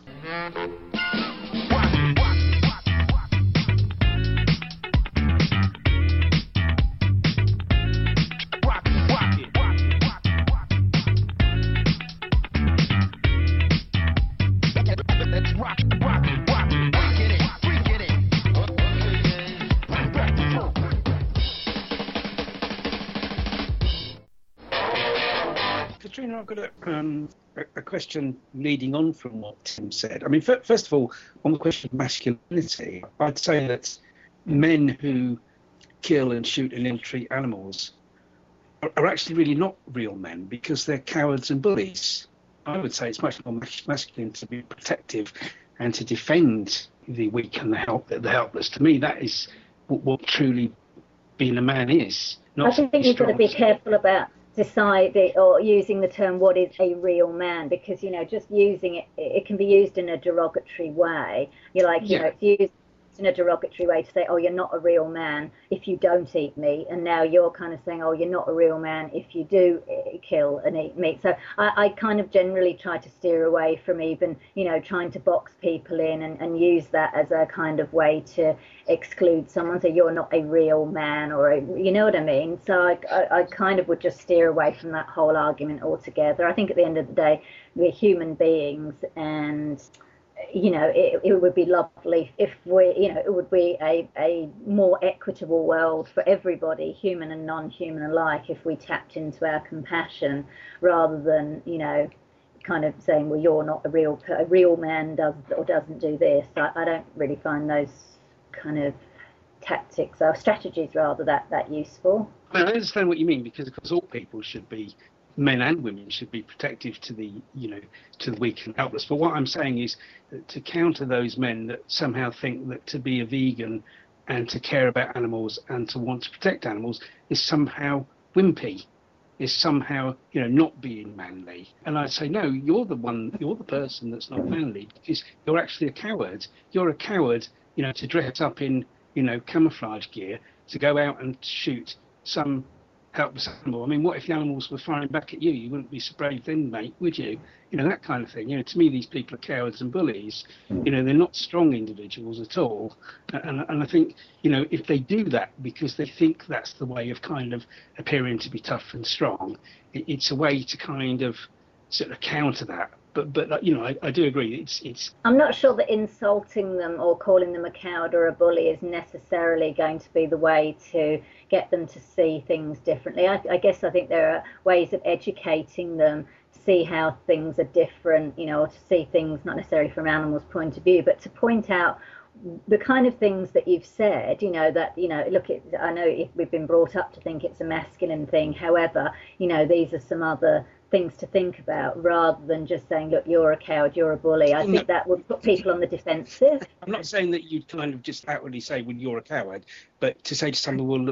Katrina, I've got a, um, a, a question leading on from what Tim said. I mean, f- first of all, on the question of masculinity, I'd say that men who kill and shoot and ill-treat animals are, are actually really not real men because they're cowards and bullies. I would say it's much more mas- masculine to be protective and to defend the weak and the, help, the helpless. To me, that is what, what truly being a man is. Not I think you've got to be careful about deciding or using the term what is a real man, because, you know, just using it, it can be used in a derogatory way. You're like, you yeah. know, it's used in a derogatory way to say, oh, you're not a real man if you don't eat meat, and now you're kind of saying, oh, you're not a real man if you do kill and eat meat. So I, I kind of generally try to steer away from even, you know, trying to box people in and, and use that as a kind of way to exclude someone, so you're not a real man, or a, you know what I mean. So I, I, I kind of would just steer away from that whole argument altogether. I think at the end of the day, we're human beings, and you know, it, it would be lovely if we, you know, it would be a, a more equitable world for everybody, human and non-human alike, if we tapped into our compassion rather than, you know, kind of saying, well, you're not a real, a real man does or doesn't do this. I, I don't really find those kind of tactics or strategies rather that, that useful. I understand what you mean, because of course all people should be, men and women should be protective to the, you know, to the weak and helpless. But what I'm saying is that to counter those men that somehow think that to be a vegan and to care about animals and to want to protect animals is somehow wimpy, is somehow, you know, not being manly. And I say, no, you're the one, you're the person that's not manly, because you're actually a coward. You're a coward, you know, to dress up in, you know, camouflage gear, to go out and shoot some helpless animal. I mean, what if the animals were firing back at you? You wouldn't be so brave then, mate, would you? You know, that kind of thing. You know, to me, these people are cowards and bullies. You know, they're not strong individuals at all. And, and I think, you know, if they do that because they think that's the way of kind of appearing to be tough and strong, it, it's a way to kind of sort of counter that. But, but you know, I, I do agree. It's, it's. I'm not sure that insulting them or calling them a coward or a bully is necessarily going to be the way to get them to see things differently. I, I guess I think there are ways of educating them to see how things are different, you know, or to see things not necessarily from animals' point of view, but to point out the kind of things that you've said, you know, that, you know, look, it, I know if we've been brought up to think it's a masculine thing. However, you know, these are some other things to think about, rather than just saying, look, you're a coward, you're a bully. I think that would put people on the defensive. I'm not saying that you'd kind of just outwardly say, well, you're a coward, but to say to someone, well, look,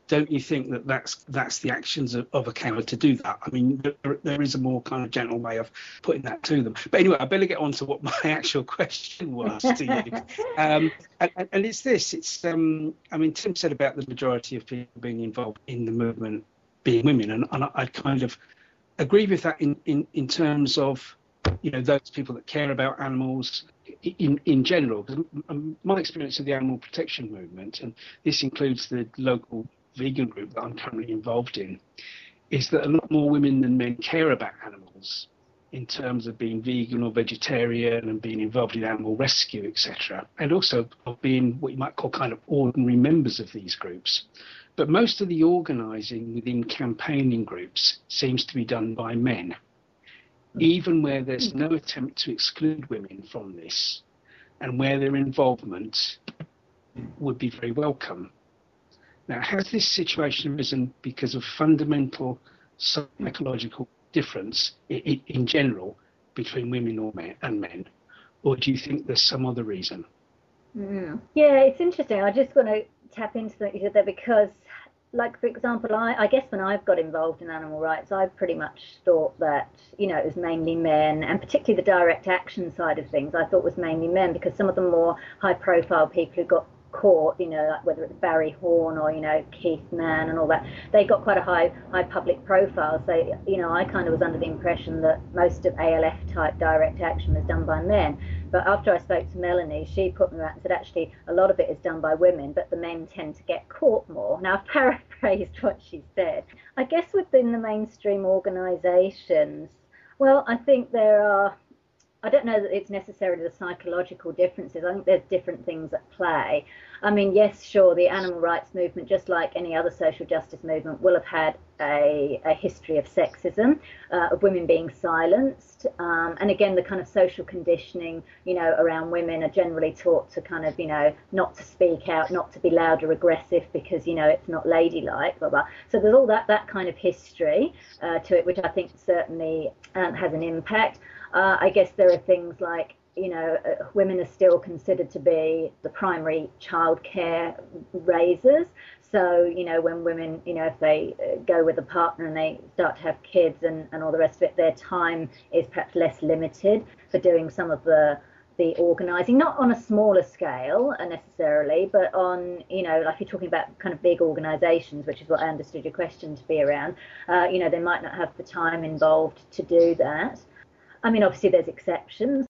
don't you think that that's that's the actions of, of a coward to do that? I mean, there, there is a more kind of gentle way of putting that to them. But anyway, I better get on to what my actual question was to you. Um, and, and it's this: it's um, I mean, Tim said about the majority of people being involved in the movement being women, and, and I kind of agree with that in, in, in terms of, you know, those people that care about animals in in general. My experience of the animal protection movement, and this includes the local vegan group that I'm currently involved in, is that a lot more women than men care about animals in terms of being vegan or vegetarian and being involved in animal rescue, et cetera, and also of being what you might call kind of ordinary members of these groups. But most of the organising within campaigning groups seems to be done by men, even where there's no attempt to exclude women from this, and where their involvement would be very welcome. Now, has this situation arisen because of fundamental psychological difference in, in general between women or men and men, or do you think there's some other reason? Mm. Yeah, it's interesting. I just want to tap into what you said there, because, like, for example, I, I guess when I've got involved in animal rights, I pretty much thought that, you know, it was mainly men, and particularly the direct action side of things, I thought was mainly men, because some of the more high-profile people who got caught, you know, like whether it's Barry Horn or, you know, Keith Mann and all that, they got quite a high high public profile. So, you know, I kind of was under the impression that most of A L F type direct action was done by men. But after I spoke to Melanie, she put me around and said, actually, a lot of it is done by women, but the men tend to get caught more. Now, I've paraphrased what she said. I guess within the mainstream organisations, well, I think there are, I don't know that it's necessarily the psychological differences. I think there's different things at play. I mean, yes, sure, the animal rights movement, just like any other social justice movement, will have had a, a history of sexism, uh, of women being silenced. Um, and again, the kind of social conditioning, you know, around women are generally taught to kind of, you know, not to speak out, not to be loud or aggressive because, you know, it's not ladylike, blah, blah. So there's all that, that kind of history uh, to it, which I think certainly um, has an impact. Uh, I guess there are things like, you know, uh, women are still considered to be the primary childcare raisers. So, you know, when women, you know, if they uh, go with a partner and they start to have kids and, and all the rest of it, their time is perhaps less limited for doing some of the the organising, not on a smaller scale uh, necessarily, but on, you know, like you're talking about kind of big organisations, which is what I understood your question to be around, uh, you know, they might not have the time involved to do that. I mean, obviously there's exceptions.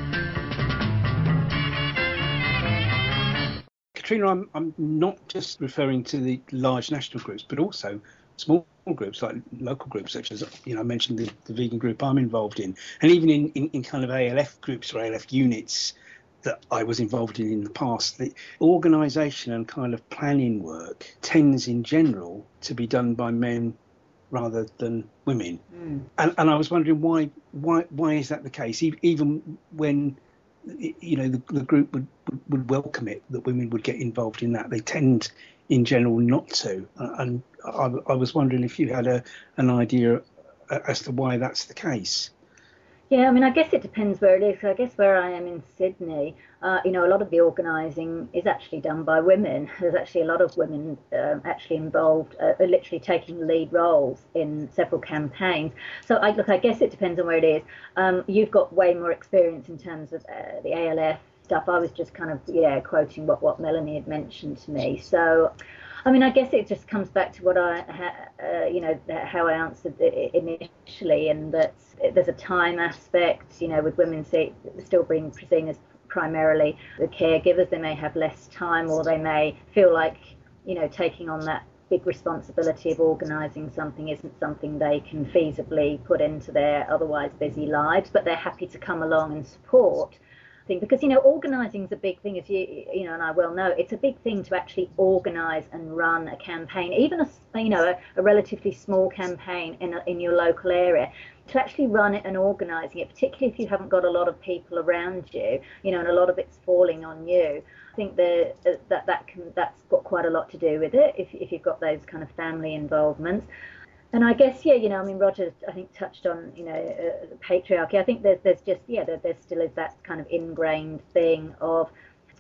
Katrina, I'm, I'm not just referring to the large national groups, but also small groups like local groups, such as, you know, I mentioned the, the vegan group I'm involved in, and even in, in, in kind of A L F groups or A L F units that I was involved in in the past. The organisation and kind of planning work tends in general to be done by men rather than women. Mm. And, and I was wondering why why why is that the case? Even when, you know, the, the group would, would welcome it, that women would get involved in that, they tend in general not to. And I, I was wondering if you had a an idea as to why that's the case. Yeah, I mean, I guess it depends where it is. So I guess where I am in Sydney, uh, you know, a lot of the organising is actually done by women. There's actually a lot of women uh, actually involved, uh, literally taking lead roles in several campaigns. So I look, I guess it depends on where it is. Um, you've got way more experience in terms of uh, the A L F stuff. I was just kind of, yeah, quoting what, what Melanie had mentioned to me. So, I mean, I guess it just comes back to what I, uh, you know, how I answered it initially, and that there's a time aspect, you know, with women see, still being seen as primarily the caregivers. They may have less time, or they may feel like, you know, taking on that big responsibility of organising something isn't something they can feasibly put into their otherwise busy lives, but they're happy to come along and support. Because, you know, organising is a big thing, as you you know, and I well know, it's a big thing to actually organise and run a campaign, even a, you know, a, a relatively small campaign in a, in your local area. To actually run it and organising it, particularly if you haven't got a lot of people around you, you know, and a lot of it's falling on you. I think the, that that can that's got quite a lot to do with it if if you've got those kind of family involvements. And I guess, yeah, you know, I mean, Roger, I think, touched on, you know, uh, patriarchy. I think there's there's just, yeah, there, there still is that kind of ingrained thing of,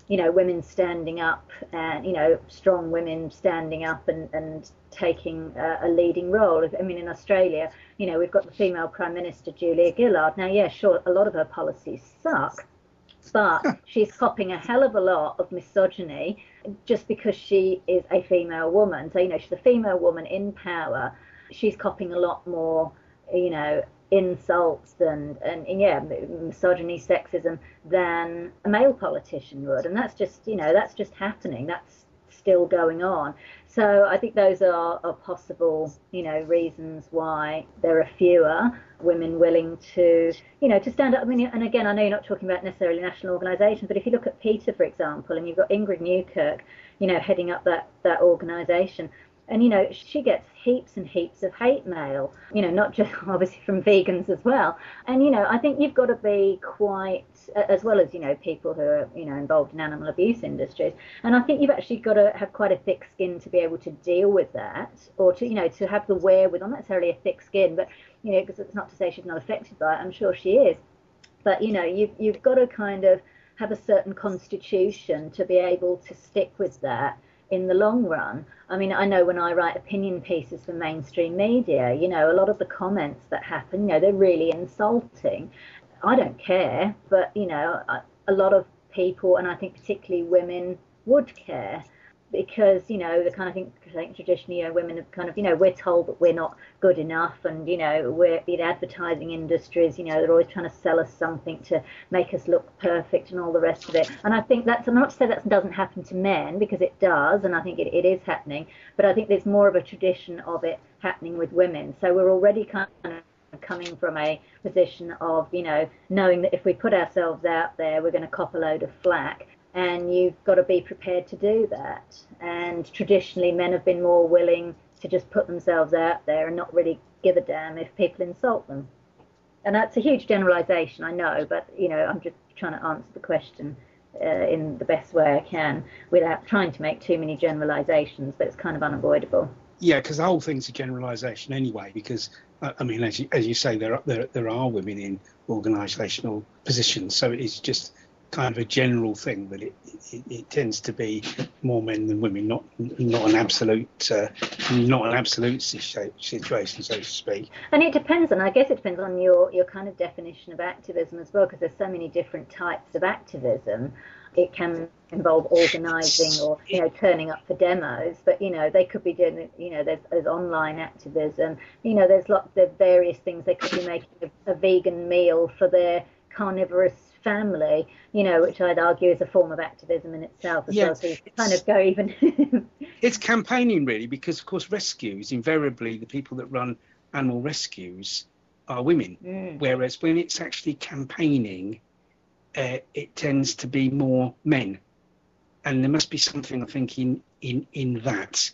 you know, women standing up and, you know, strong women standing up and, and taking a, a leading role. I mean, in Australia, you know, we've got the female Prime Minister, Julia Gillard. Now, yeah, sure, a lot of her policies suck, but she's copping a hell of a lot of misogyny just because she is a female woman. So, you know, she's a female woman in power. She's copping a lot more, you know, insults and, and, and yeah, misogyny, sexism than a male politician would. And that's just, you know, that's just happening. That's still going on. So I think those are, are possible, you know, reasons why there are fewer women willing to, you know, to stand up. I mean, and again, I know you're not talking about necessarily national organisations, but if you look at PETA, for example, and you've got Ingrid Newkirk, you know, heading up that, that organisation, and, you know, she gets heaps and heaps of hate mail, you know, not just obviously from vegans as well. And, you know, I think you've got to be quite, as well as, you know, people who are, you know, involved in animal abuse industries. And I think you've actually got to have quite a thick skin to be able to deal with that, or to, you know, to have the wherewithal, not necessarily a thick skin, but, you know, because it's not to say she's not affected by it, I'm sure she is. But, you know, you've, you've got to kind of have a certain constitution to be able to stick with that in the long run. I mean, I know when I write opinion pieces for mainstream media, you know, a lot of the comments that happen, you know, they're really insulting. I don't care, but, you know, a lot of people, and I think particularly women, would care. Because, you know, the kind of thing, I think traditionally, you know, women have kind of, you know, we're told that we're not good enough, and, you know, we're in advertising industries, you know, they're always trying to sell us something to make us look perfect and all the rest of it. And I think that's, I'm not to say that doesn't happen to men, because it does, and I think it, it is happening, but I think there's more of a tradition of it happening with women. So we're already kind of coming from a position of, you know, knowing that if we put ourselves out there, we're going to cop a load of flack. And you've got to be prepared to do that. And traditionally, men have been more willing to just put themselves out there and not really give a damn if people insult them. And that's a huge generalisation, I know, but, you know, I'm just trying to answer the question uh, in the best way I can without trying to make too many generalisations, but it's kind of unavoidable. Yeah, because the whole thing's a generalisation anyway, because, uh, I mean, as you, as you say, there are, there, there are women in organisational positions, so it's just kind of a general thing, but it, it, it tends to be more men than women, not not an absolute uh, not an absolute situation, so to speak. And it depends on, I guess it depends on your, your kind of definition of activism as well, because there's so many different types of activism. It can involve organising or, you know, turning up for demos, but, you know, they could be doing, you know, there's, there's online activism, you know, there's lots of various things. They could be making a, a vegan meal for their carnivorous family, you know, which I'd argue is a form of activism in itself as yeah, well. So you kind of go even. It's campaigning, really, because, of course, rescues, invariably, the people that run animal rescues are women. Mm. Whereas when it's actually campaigning, uh, it tends to be more men. And there must be something, I think, in in, in that.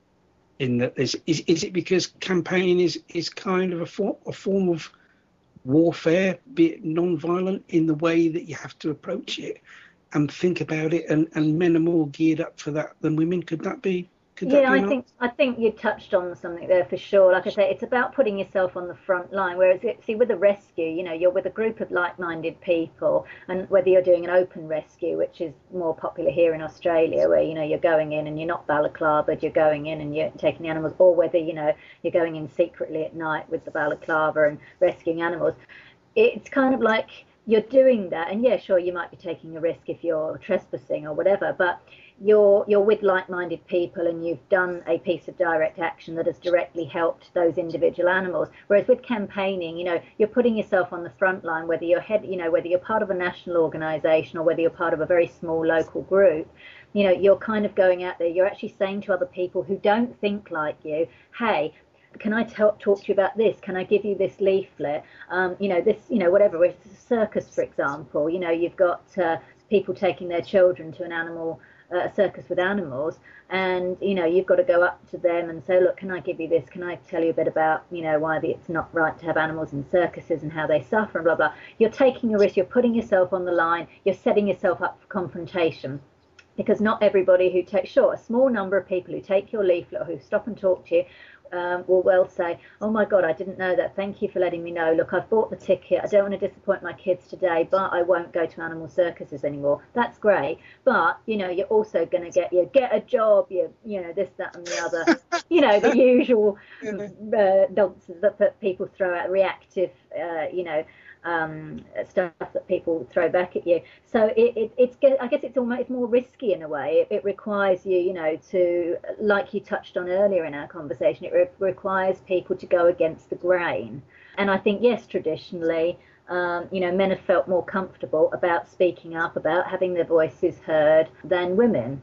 In that, there's, is is it because campaigning is, is kind of a, for, a form of warfare, be it non-violent, in the way that you have to approach it and think about it, and, and men are more geared up for that than women? Could that be? Could yeah, that be I not? think I think you touched on something there for sure. Like I say, it's about putting yourself on the front line. Whereas, it, see, with a rescue, you know, you're with a group of like-minded people, and whether you're doing an open rescue, which is more popular here in Australia, where, you know, you're going in and you're not balaclavaed, you're going in and you're taking the animals, or whether, you know, you're going in secretly at night with the balaclava and rescuing animals, it's kind of like you're doing that. And yeah, sure, you might be taking a risk if you're trespassing or whatever, but you're you're with like-minded people, and you've done a piece of direct action that has directly helped those individual animals. Whereas with campaigning, you know, you're putting yourself on the front line, whether you're head, you know, whether you're part of a national organisation or whether you're part of a very small local group. You know, you're kind of going out there. You're actually saying to other people who don't think like you, hey, can I talk, talk to you about this? Can I give you this leaflet? Um, you know, this, you know, whatever. It's a circus, for example. You know, you've got uh, people taking their children to an animal, uh, a circus with animals, and, you know, you've got to go up to them and say, look, can I give you this? Can I tell you a bit about, you know, why it's not right to have animals in circuses and how they suffer and blah, blah. You're taking a risk. You're putting yourself on the line. You're setting yourself up for confrontation. Because not everybody who takes, sure, a small number of people who take your leaflet or who stop and talk to you, um, will well say, oh my God, I didn't know that. Thank you for letting me know. Look, I've bought the ticket. I don't want to disappoint my kids today, but I won't go to animal circuses anymore. That's great. But, you know, you're also going to get, you get a job, you, you know, this, that and the other, you know, the usual uh, nonsense that people throw out, reactive, uh, you know, um, stuff that people throw back at you. So it, it, it's, I guess it's almost it's more risky in a way. It, it requires you, you know, to, like you touched on earlier in our conversation, it re- requires people to go against the grain. And I think, yes, traditionally, um, you know, men have felt more comfortable about speaking up, about having their voices heard than women.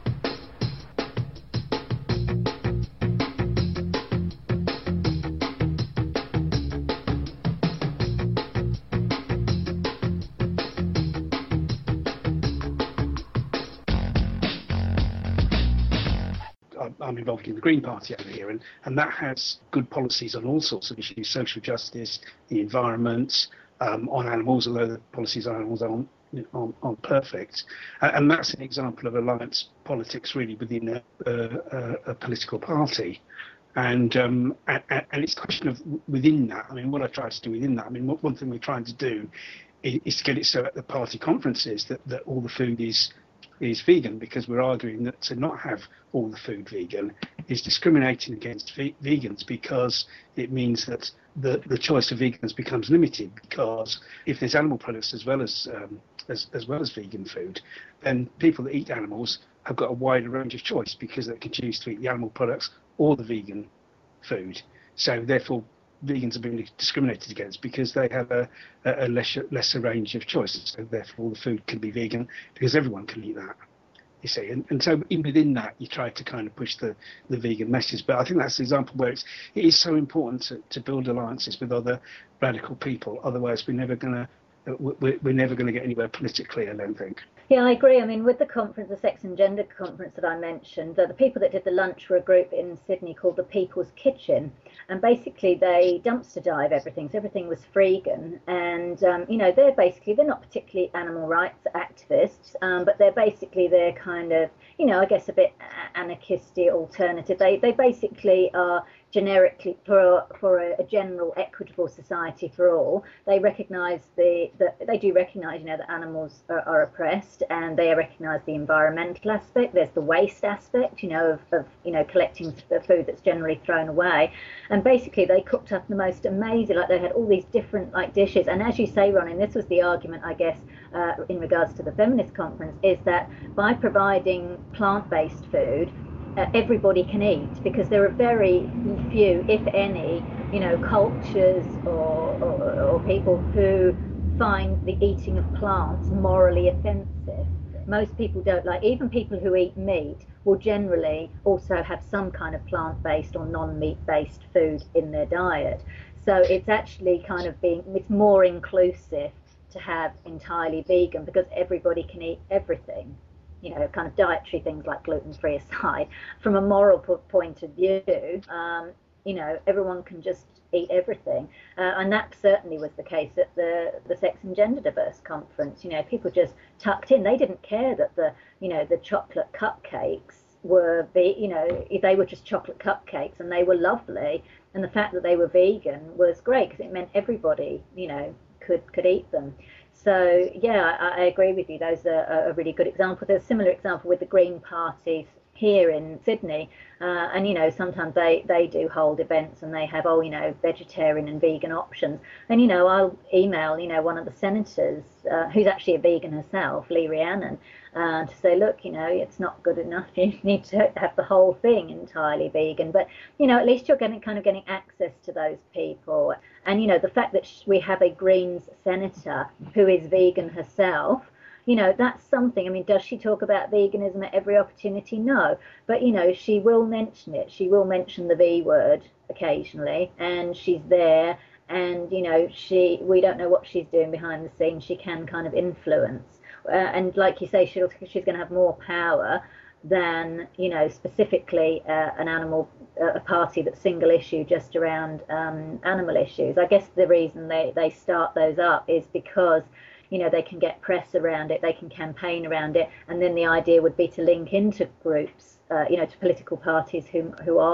I'm involved in the Green Party over here, and, and that has good policies on all sorts of issues, social justice, the environment, um, on animals, although the policies on animals aren't, aren't, aren't perfect. Uh, and that's an example of alliance politics really within a, a, a political party. And, um, and and it's a question of within that, I mean, what I try to do within that, I mean, one thing we're trying to do is, is to get it so at the party conferences that, that all the food is is vegan, because we're arguing that to not have all the food vegan is discriminating against ve- vegans, because it means that the, the choice of vegans becomes limited, because if there's animal products as well as, um, as as well as vegan food, then people that eat animals have got a wider range of choice, because they can choose to eat the animal products or the vegan food. So therefore vegans are being discriminated against because they have a, a lesser, lesser range of choices. So therefore the food can be vegan because everyone can eat that, you see. And, and so in within that, you try to kind of push the, the vegan message. But I think that's the example where it's, it is so important to, to build alliances with other radical people. Otherwise, we're never going to we're, we're never going to get anywhere politically, I don't think. Yeah, I agree. I mean, with the conference, the Sex and Gender conference that I mentioned, uh, the people that did the lunch were a group in Sydney called the People's Kitchen. And basically they dumpster dive everything. So everything was vegan. And, um, you know, they're basically, they're not particularly animal rights activists, um, but they're basically, they're kind of, you know, I guess a bit anarchisty alternative. They, they basically are generically for for a, a general equitable society for all. They recognise the that they do recognise, you know, that animals are, are oppressed, and they recognise the environmental aspect. There's the waste aspect, you know, of, of you know collecting the food that's generally thrown away. And basically, they cooked up the most amazing. Like they had all these different like dishes. And as you say, Ron, and this was the argument, I guess, uh, in regards to the feminist conference, is that by providing plant-based food, Uh, everybody can eat, because there are very few, if any, you know, cultures or, or, or people who find the eating of plants morally offensive. Most people don't like, even people who eat meat will generally also have some kind of plant-based or non-meat-based food in their diet. So it's actually kind of being, it's more inclusive to have entirely vegan, because everybody can eat everything. You know, kind of dietary things like gluten-free aside, from a moral point of view, um, you know, everyone can just eat everything. Uh, and that certainly was the case at the, the Sex and Gender Diverse conference. You know, people just tucked in. They didn't care that the, you know, the chocolate cupcakes were, you know, they were just chocolate cupcakes and they were lovely. And the fact that they were vegan was great, because it meant everybody, you know, could, could eat them. So, yeah, I, I agree with you. Those are a really good example. There's a similar example with the Green Party here in Sydney. Uh, and, you know, sometimes they, they do hold events and they have, oh, you know, vegetarian and vegan options. And, you know, I'll email, you know, one of the senators, uh, who's actually a vegan herself, Lee Rhiannon, uh, to say, look, you know, it's not good enough. You need to have the whole thing entirely vegan. But, you know, at least you're getting kind of getting access to those people. And, you know, the fact that we have a Greens senator who is vegan herself, you know, that's something. I mean, does she talk about veganism at every opportunity? No. But, you know, she will mention it. She will mention the V word occasionally, and she's there. And, you know, she we don't know what she's doing behind the scenes. She can kind of influence. Uh, and like you say, she'll, she's going to have more power than, you know, specifically uh, an animal, uh, a party that's single issue just around um, animal issues. I guess the reason they, they start those up is because, you know, they can get press around it, they can campaign around it, and then the idea would be to link into groups, uh, you know, to political parties who who are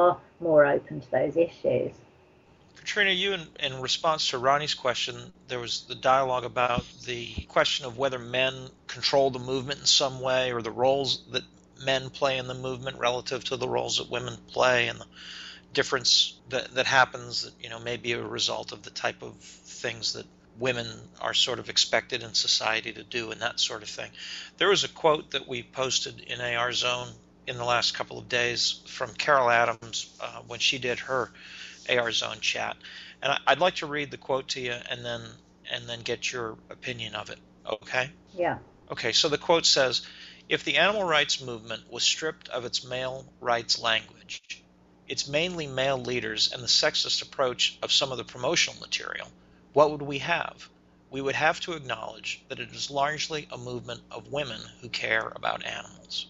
more open to those issues. Katrina, you, in, in response to Ronnie's question, there was the dialogue about the question of whether men control the movement in some way, or the roles that men play in the movement relative to the roles that women play, and the difference that, that happens that, you know, may be a result of the type of things that women are sort of expected in society to do and that sort of thing. There was a quote that we posted in A R Zone in the last couple of days from Carol Adams uh, when she did her A R Zone chat, and I'd like to read the quote to you and then and then get your opinion of it. Okay? Yeah. Okay, so the quote says, "If the animal rights movement was stripped of its male rights language, its mainly male leaders, and the sexist approach of some of the promotional material, what would we have? We would have to acknowledge that it is largely a movement of women who care about animals."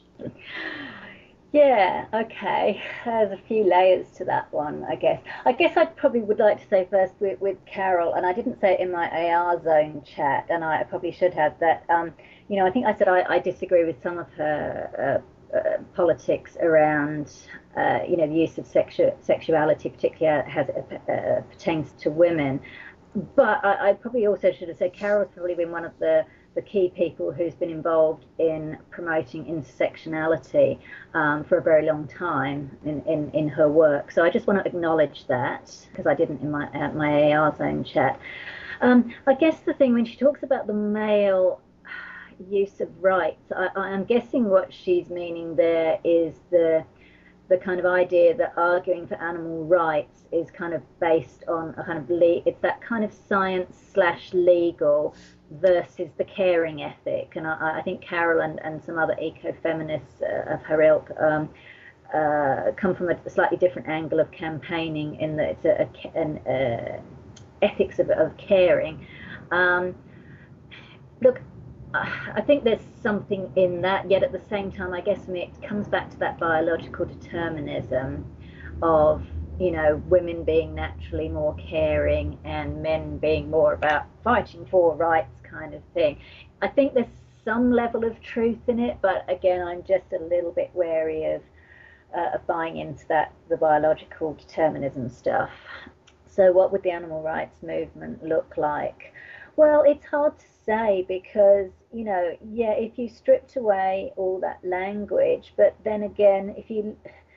Yeah, okay. There's a few layers to that one, I guess. I guess I probably would like to say first with, with Carol, and I didn't say it in my A R Zone chat, and I probably should have, that, um, you know, I think I said I, I disagree with some of her uh, uh, politics around, uh, you know, the use of sexu- sexuality, particularly as it uh, pertains to women. But I, I probably also should have said Carol's probably been one of the the key people who's been involved in promoting intersectionality um, for a very long time in, in, in her work. So I just want to acknowledge that, because I didn't in my uh, my A R Zone chat. Um, I guess the thing when she talks about the male use of rights, I, I'm guessing what she's meaning there is the the kind of idea that arguing for animal rights is kind of based on a kind of le- it's that kind of science slash legal versus the caring ethic. And I, I think Carol and, and some other eco-feminists uh, of her ilk um, uh, come from a slightly different angle of campaigning, in that it's a, a, an uh, ethics of, of caring. Um, look, I think there's something in that, yet at the same time, I guess for me it comes back to that biological determinism of, you know, women being naturally more caring and men being more about fighting for rights kind of thing. I think there's some level of truth in it, but again, I'm just a little bit wary of, uh, of buying into that, the biological determinism stuff. So what would the animal rights movement look like? Well, it's hard to say, because, you know, yeah, if you stripped away all that language, but then again, if you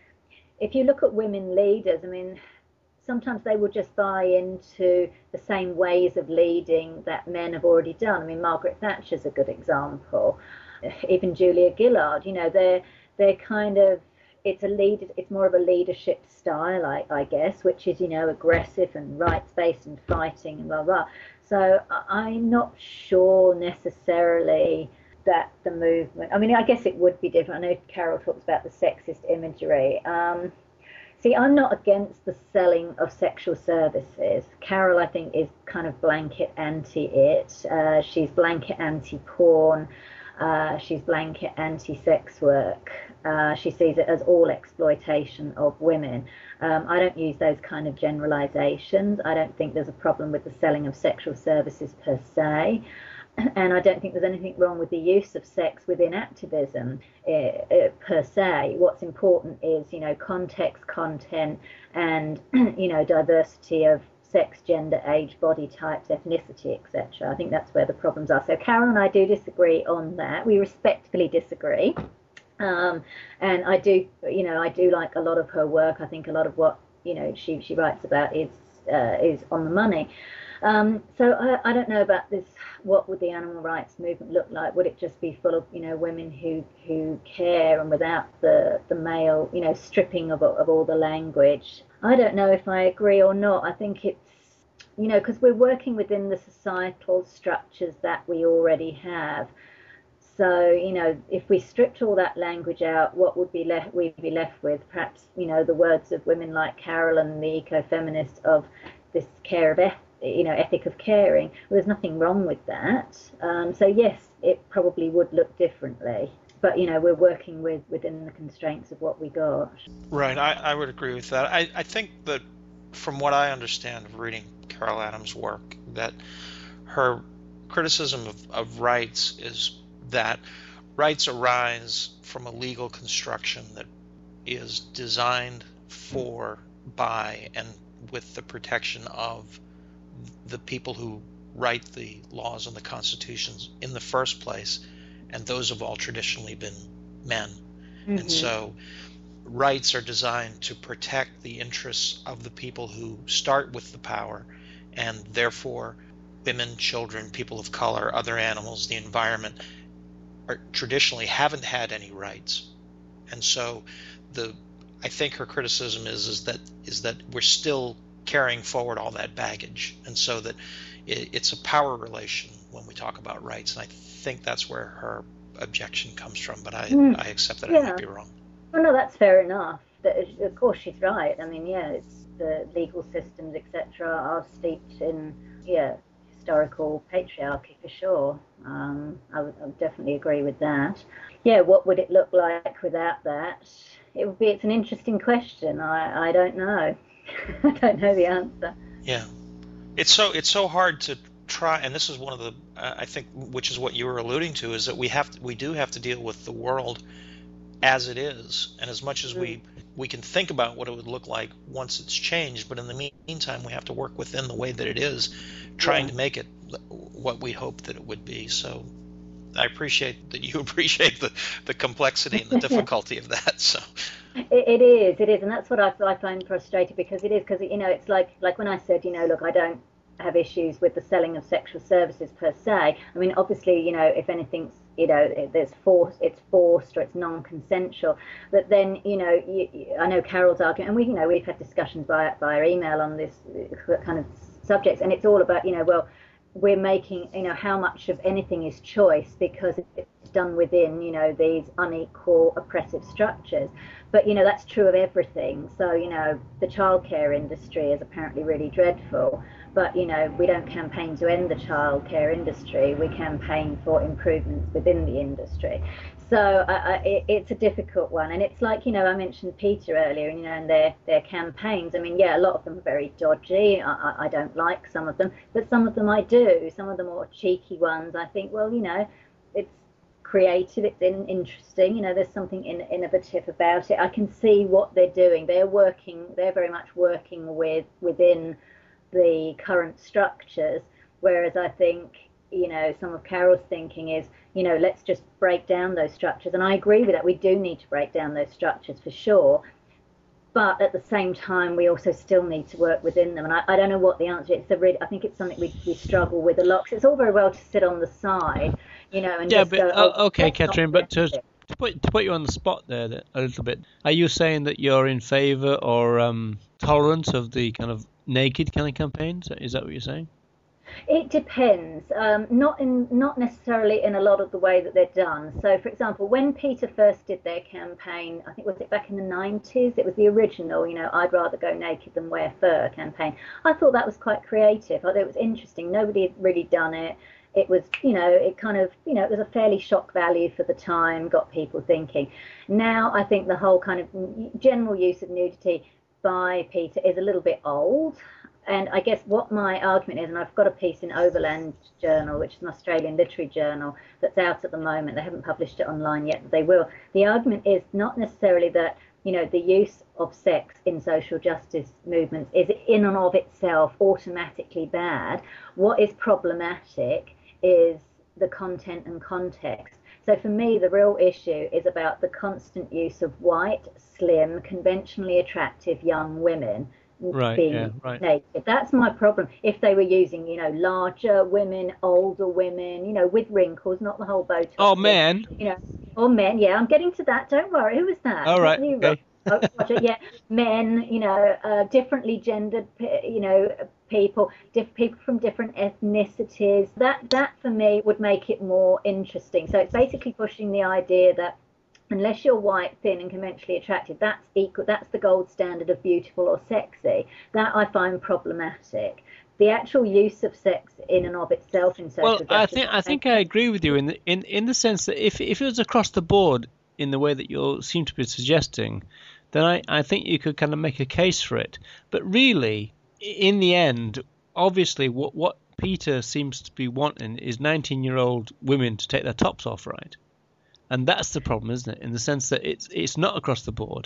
if you look at women leaders, I mean, sometimes they will just buy into the same ways of leading that men have already done. I mean, Margaret Thatcher's a good example. Even Julia Gillard, you know, they're they're kind of, it's a lead, it's more of a leadership style, I, I guess, which is, you know, aggressive and rights-based and fighting and blah blah. So I'm not sure necessarily that the movement, I mean, I guess it would be different. I know Carol talks about the sexist imagery. Um, see, I'm not against the selling of sexual services. Carol, I think, is kind of blanket anti-it. Uh, she's blanket anti-porn. Uh, she's blanket anti-sex work. Uh, she sees it as all exploitation of women. Um, I don't use those kind of generalizations. I don't think there's a problem with the selling of sexual services per se. And I don't think there's anything wrong with the use of sex within activism uh, uh, per se. What's important is, you know, context, content, and, you know, diversity of sex, gender, age, body types, ethnicity, et cetera. I think that's where the problems are. So Carol and I do disagree on that. We respectfully disagree. Um, and I do, you know, I do like a lot of her work. I think a lot of what, you know, she, she writes about is uh, is on the money. Um, so I, I don't know about this. What would the animal rights movement look like? Would it just be full of, you know, women who, who care, and without the, the male, you know, stripping of, of all the language? I don't know if I agree or not. I think it's, you know, because we're working within the societal structures that we already have. So, you know, if we stripped all that language out, what would be left? We'd be left with perhaps, you know, the words of women like Carol and the eco-feminists of this care of eth- you know, ethic of caring. Well, there's nothing wrong with that. Um, so yes, it probably would look differently. But, you know, we're working with within the constraints of what we got. Right, I, I would agree with that. I, I think that from what I understand of reading Carol Adams' work, that her criticism of, of rights is that rights arise from a legal construction that is designed for, by, and with the protection of the people who write the laws and the constitutions in the first place, and those have all traditionally been men. Mm-hmm. And so rights are designed to protect the interests of the people who start with the power, and therefore women, children, people of color, other animals, the environment are traditionally haven't had any rights. And so the I think her criticism is is that is that we're still carrying forward all that baggage, and so that it, it's a power relation when we talk about rights, and I think that's where her objection comes from, but I, mm. I accept that yeah. I might be wrong. Well, no, that's fair enough. Of course she's right. I mean, yeah, it's the legal systems, et cetera, are steeped in, yeah, historical patriarchy for sure. Um, I, would, I would definitely agree with that. Yeah, what would it look like without that? It would be. It's an interesting question. I, I don't know. I don't know the answer. Yeah, it's so it's so hard to try, and this is one of the uh, I think, which is what you were alluding to, is that we have to, we do have to deal with the world as it is, and as much as mm. we we can think about what it would look like once it's changed, but in the meantime we have to work within the way that it is, trying yeah. to make it what we hope that it would be. So I appreciate that you appreciate the, the complexity and the difficulty of that. So it, it is, it is, and that's what I, I find frustrating, because it is, because you know, it's like like when I said, you know, look, I don't have issues with the selling of sexual services per se. I mean, obviously, you know, if anything's, you know, there's force, it's forced or it's non-consensual. But then, you know, you, you, I know Carol's argument, and we, you know, we've had discussions via via email on this kind of subjects, and it's all about, you know, well, we're making, you know, how much of anything is choice because it's done within, you know, these unequal oppressive structures. But, you know, that's true of everything. So, you know, the childcare industry is apparently really dreadful. But, you know, we don't campaign to end the childcare industry. We campaign for improvements within the industry. So uh, uh, it, it's a difficult one. And it's like, you know, I mentioned Peter earlier, you know, and their, their campaigns. I mean, yeah, a lot of them are very dodgy. I, I don't like some of them, but some of them I do. Some of the more cheeky ones, I think, well, you know, it's creative, it's in, interesting, you know, there's something in, innovative about it. I can see what they're doing. They're working, they're very much working with within the current structures, whereas I think, you know, some of Carol's thinking is, you know, let's just break down those structures. And I agree with that. We do need to break down those structures for sure. But at the same time, we also still need to work within them. And I, I don't know what the answer is. It's a really, I think it's something we, we struggle with a lot. Cause it's all very well to sit on the side, you know, and yeah, just but, go, oh, okay, Catherine, but to, to put to put you on the spot there a little bit, are you saying that you're in favour or um, tolerant of the kind of naked kind of campaigns? Is that what you're saying? It depends. Um, not in, not necessarily in a lot of the way that they're done. So, for example, when Peter first did their campaign, I think was it back in the nineties? It was the original, you know, I'd rather go naked than wear fur campaign. I thought that was quite creative. I thought it was interesting. Nobody had really done it. It was, you know, it kind of, you know, it was a fairly shock value for the time, got people thinking. Now, I think the whole kind of general use of nudity by Peter is a little bit old. And I guess what my argument is, and I've got a piece in Overland Journal, which is an Australian literary journal that's out at the moment. They haven't published it online yet, but they will. The argument is not necessarily that, you know, the use of sex in social justice movements is in and of itself automatically bad. What is problematic is the content and context. So for me, the real issue is about the constant use of white, slim, conventionally attractive young women right, being yeah, right. naked. That's my problem. If they were using, you know, larger women, older women, you know, with wrinkles, not the whole Botox. Oh, men. You know, or men. Yeah, I'm getting to that. Don't worry. Who was that? All right. Okay. Oh, Roger, yeah, men, you know, uh, differently gendered, you know, people, diff- people from different ethnicities. That, that for me would make it more interesting. So it's basically pushing the idea that unless you're white, thin, and conventionally attractive, that's equal. That's the gold standard of beautiful or sexy. That I find problematic. The actual use of sex in and of itself in social well, justice. I think I think I agree with you in the, in in the sense that if if it was across the board in the way that you seem to be suggesting, then I, I think you could kind of make a case for it. But really, in the end, obviously, what what Peter seems to be wanting is nineteen-year-old women to take their tops off, right? And that's the problem, isn't it? In the sense that it's it's not across the board.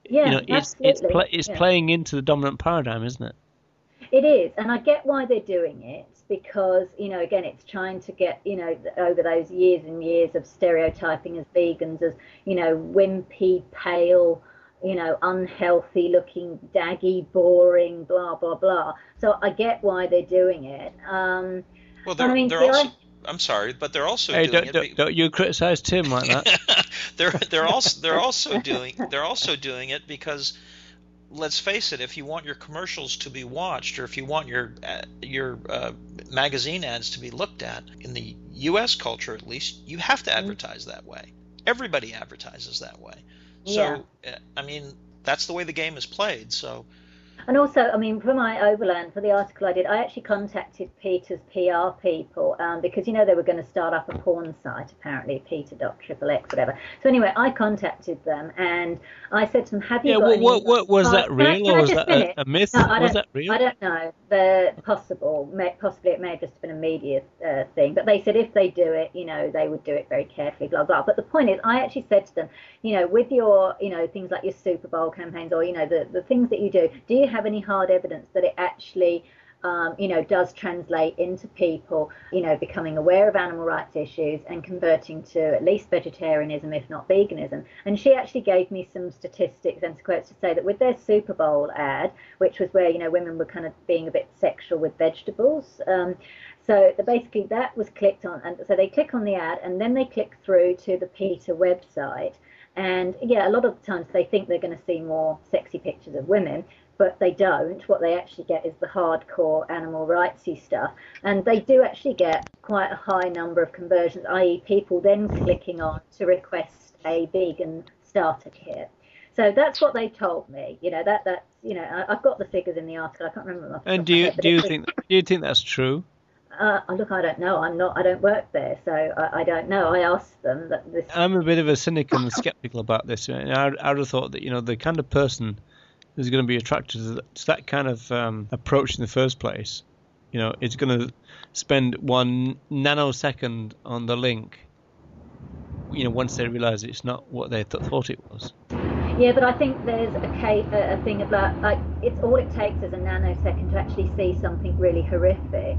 Yeah, you know, it's it's absolutely. pla it's Yeah. playing into the dominant paradigm, isn't it? It is, and I get why they're doing it because, you know, again, it's trying to get, you know, over those years and years of stereotyping as vegans as, you know, wimpy, pale, you know, unhealthy looking, daggy, boring, blah, blah, blah. So I get why they're doing it. Um, Well, they're I mean, they're see, also. I, I'm sorry, but they're also Hey, doing don't, it. don't, be- don't you criticize Tim like that? they're they're also they're also doing they're also doing it because, let's face it, if you want your commercials to be watched, or if you want your uh, your uh, magazine ads to be looked at, in the U S culture at least, you have to advertise that way. Everybody advertises that way. So, uh, I mean, that's the way the game is played. So, And also, I mean, for my Overland, for the article I did, I actually contacted Peter's P R people um, because, you know, they were going to start up a porn site, apparently, Peter dot triple X, whatever. So anyway, I contacted them and I said to them, have you Yeah, got what, any... what, what was Oh, that can I- real, can or I was just that a, finish? a myth? No, I Was don't, that real? I don't know. They're possible. May, possibly it may have just been a media uh, thing. But they said if they do it, you know, they would do it very carefully, blah, blah. But the point is, I actually said to them, you know, with your, you know, things like your Super Bowl campaigns or, you know, the, the things that you do, do you have any hard evidence that it actually, um, you know, does translate into people, you know, becoming aware of animal rights issues and converting to at least vegetarianism, if not veganism? And she actually gave me some statistics and quotes to say that with their Super Bowl ad, which was where, you know, women were kind of being a bit sexual with vegetables, um, so the, basically that was clicked on, and so they click on the ad and then they click through to the PETA website. And yeah, a lot of the times they think they're going to see more sexy pictures of women, but they don't. What they actually get is the hardcore animal rightsy stuff. And they do actually get quite a high number of conversions, that is people then clicking on to request a vegan starter kit. So that's what they told me. You know, that that's, you know, I, I've got the figures in the article. I can't remember them off the top And of do my you head, but do you it was- think do you think that's true? Uh, look, I don't know. I'm not. I don't work there, so I, I don't know. I asked them that this. I'm a bit of a cynic and skeptical about this. I, I would have thought that, you know, the kind of person who's going to be attracted to that, to that kind of um, approach in the first place, you know, is going to spend one nanosecond on the link, you know, once they realise it's not what they th- thought it was. Yeah, but I think there's a, case, a thing about, like, it's all it takes is a nanosecond to actually see something really horrific.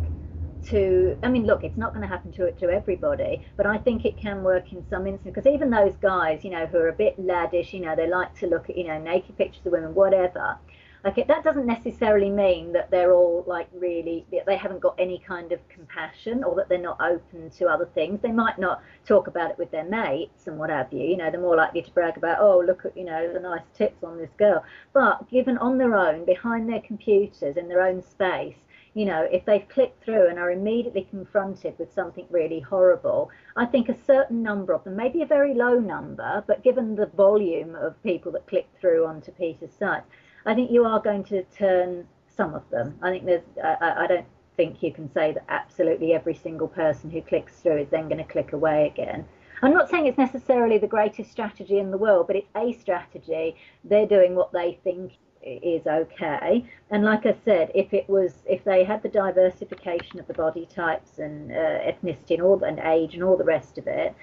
To, I mean, look, it's not going to happen to it to everybody, but I think it can work in some instances, because even those guys, you know, who are a bit laddish, you know, they like to look at, you know, naked pictures of women, whatever. Like, it, that doesn't necessarily mean that they're all, like, really, they haven't got any kind of compassion, or that they're not open to other things. They might not talk about it with their mates and what have you. You know, they're more likely to brag about, oh, look at, you know, the nice tits on this girl. But given on their own, behind their computers, in their own space, you know, if they've clicked through and are immediately confronted with something really horrible, I think a certain number of them, maybe a very low number, but given the volume of people that click through onto Peter's site, I think you are going to turn some of them. I think there's, I, I don't think you can say that absolutely every single person who clicks through is then going to click away again. I'm not saying it's necessarily the greatest strategy in the world, but it's a strategy. They're doing what they think is okay. And like I said, if it was, if they had the diversification of the body types and uh, ethnicity and all and age and all the rest of it,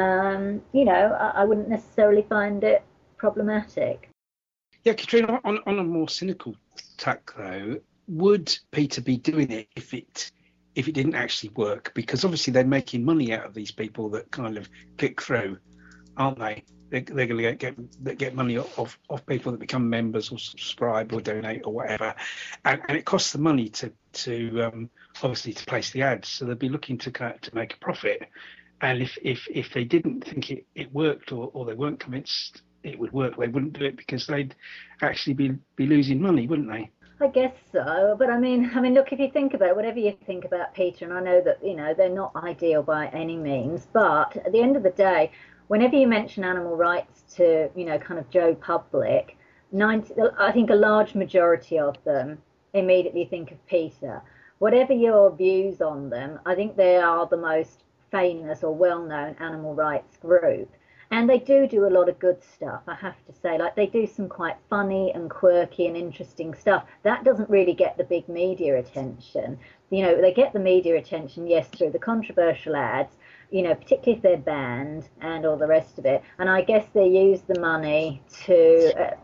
um, you know, I, I wouldn't necessarily find it problematic. Yeah, Katrina, on, on a more cynical tack though, would Peter be doing it if it if it didn't actually work? Because obviously they're making money out of these people that kind of click through, aren't they? They're, they're going to get get get money off off people that become members or subscribe or donate or whatever, and, and it costs them money to to um, obviously to place the ads. So they'll be looking to to make a profit. And if if if they didn't think it, it worked, or, or they weren't convinced it would work, they wouldn't do it, because they'd actually be be losing money, wouldn't they? I guess so, but I mean, I mean, look, if you think about it, whatever you think about Peter, and I know that, you know, they're not ideal by any means, but at the end of the day, whenever you mention animal rights to, you know, kind of Joe Public, ninety, I think a large majority of them immediately think of Peter. Whatever your views on them, I think they are the most famous or well-known animal rights group. And they do do a lot of good stuff, I have to say. Like, they do some quite funny and quirky and interesting stuff. That doesn't really get the big media attention. You know, they get the media attention, yes, through the controversial ads, you know, particularly if they're banned and all the rest of it. And I guess they use the money to, uh,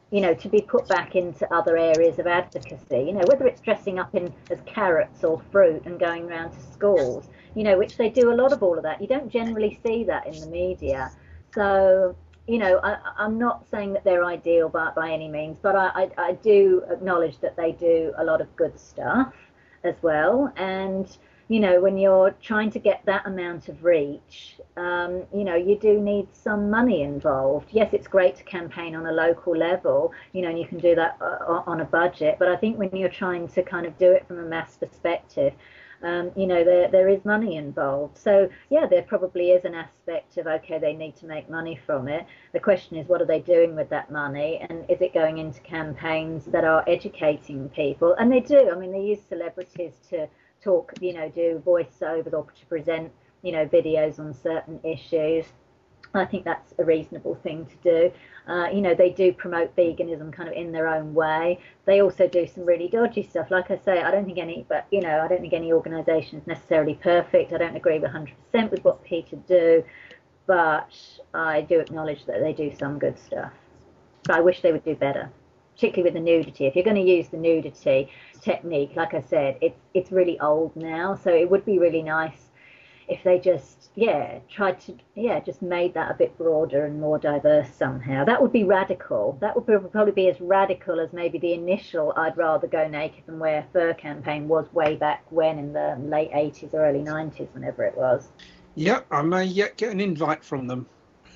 you know, to be put back into other areas of advocacy, you know, whether it's dressing up in as carrots or fruit and going around to schools, you know, which they do a lot of all of that. You don't generally see that in the media. So, you know, I, I'm not saying that they're ideal by, by any means, but I, I, I do acknowledge that they do a lot of good stuff as well. And, you know, when you're trying to get that amount of reach, um, you know, you do need some money involved. Yes, it's great to campaign on a local level, you know, and you can do that uh, on a budget. But I think when you're trying to kind of do it from a mass perspective, um, you know, there there is money involved. So, yeah, there probably is an aspect of, OK, they need to make money from it. The question is, what are they doing with that money? And is it going into campaigns that are educating people? And they do. I mean, they use celebrities to talk, you know, do voiceovers or to present, you know, videos on certain issues. I think that's a reasonable thing to do. Uh, you know, they do promote veganism kind of in their own way. They also do some really dodgy stuff. Like I say, I don't think any, but, you know, I don't think any organisation is necessarily perfect. I don't agree one hundred percent with what PETA do, but I do acknowledge that they do some good stuff. But I wish they would do better, particularly with the nudity. If you're going to use the nudity technique, like I said, it's it's really old now, so it would be really nice if they just, yeah, tried to, yeah, just made that a bit broader and more diverse somehow. That would be radical. That would probably be as radical as maybe the initial I'd rather go naked than wear fur campaign was way back when in the late eighties or early nineties, whenever it was. Yeah, I may yet get an invite from them.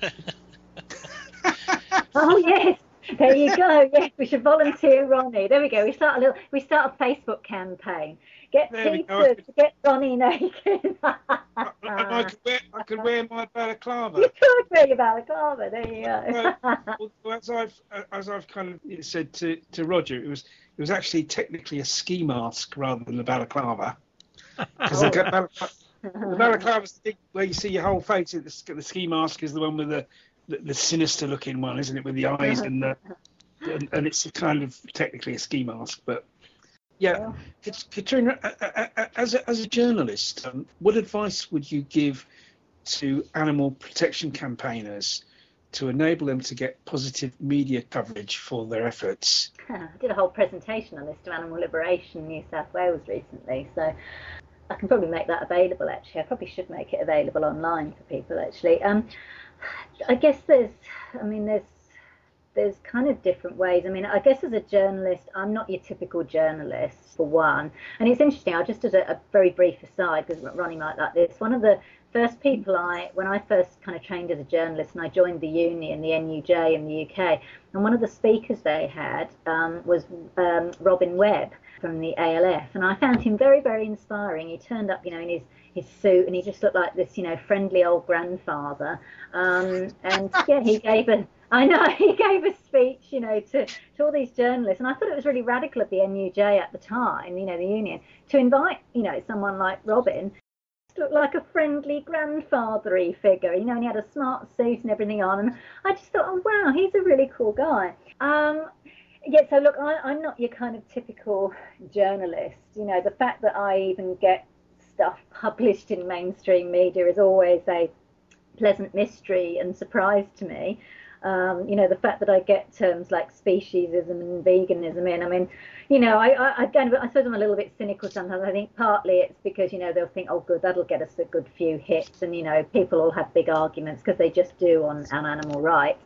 Oh, yes. There you go. Yes, we should volunteer Ronnie. There we go. We start a little. We start a Facebook campaign. Get There we Peter go. to get Ronnie naked. I, I, could wear, I could wear my balaclava. You could wear your balaclava. There you go. Well, well, as I've as I've kind of said to, to Roger, it was it was actually technically a ski mask rather than a balaclava. Because the, balaclava, the balaclava is the thing where you see your whole face. The, the ski mask is the one with the The, the sinister looking one, isn't it, with the eyes and the and, and it's kind of technically a ski mask, but yeah. It's, Katrina, as a, as a journalist, um, what advice would you give to animal protection campaigners to enable them to get positive media coverage for their efforts? I did a whole presentation on this to Animal Liberation New South Wales recently, so I can probably make that available. Actually, I probably should make it available online for people. Actually. Um, I guess there's, I mean, there's, there's kind of different ways. I mean, I guess as a journalist, I'm not your typical journalist, for one. And it's interesting, I just as a, a very brief aside, because Ronnie might like this, one of the first people I, when I first kind of trained as a journalist and I joined the union, the N U J in the U K, and one of the speakers they had um, was um, Robin Webb from the A L F. And I found him very, very inspiring. He turned up, you know, in his his suit, and he just looked like this, you know, friendly old grandfather. Um, and yeah, he gave a, I know, he gave a speech, you know, to, to all these journalists. And I thought it was really radical of the N U J at the time, you know, the union, to invite, you know, someone like Robin to look like a friendly grandfathery figure, you know, and he had a smart suit and everything on. And I just thought, oh, wow, he's a really cool guy. Um, yeah, so look, I, I'm not your kind of typical journalist. You know, the fact that I even get stuff published in mainstream media is always a pleasant mystery and surprise to me. Um, you know, the fact that I get terms like speciesism and veganism in, I mean, you know, I, I, I, kind of, I suppose I'm a little bit cynical sometimes. I think partly it's because, you know, they'll think, oh, good, that'll get us a good few hits. And, you know, people will have big arguments because they just do on, on animal rights.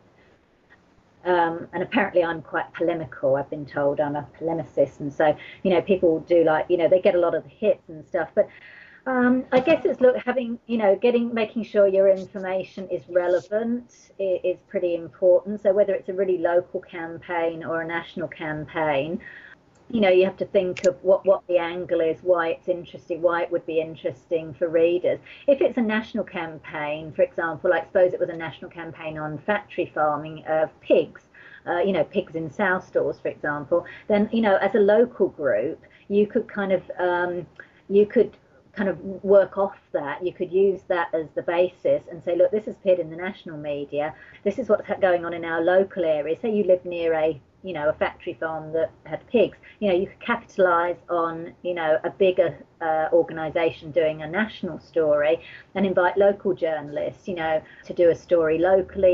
Um, and apparently I'm quite polemical. I've been told I'm a polemicist. And so, you know, people do like, you know, they get a lot of the hits and stuff. But Um, I guess it's look having, you know, getting, making sure your information is relevant is, is pretty important. So whether it's a really local campaign or a national campaign, you know, you have to think of what, what the angle is, why it's interesting, why it would be interesting for readers. If it's a national campaign, for example, like suppose it was a national campaign on factory farming of pigs, uh, you know, pigs in sow stalls, for example, then, you know, as a local group, you could kind of, um, you could kind of work off that. You could use that as the basis and say, look, this has appeared in the national media. This is what's going on in our local area. Say you live near a, you know, a factory farm that had pigs. You know, you could capitalise on, you know, a bigger uh, organisation doing a national story and invite local journalists, you know, to do a story locally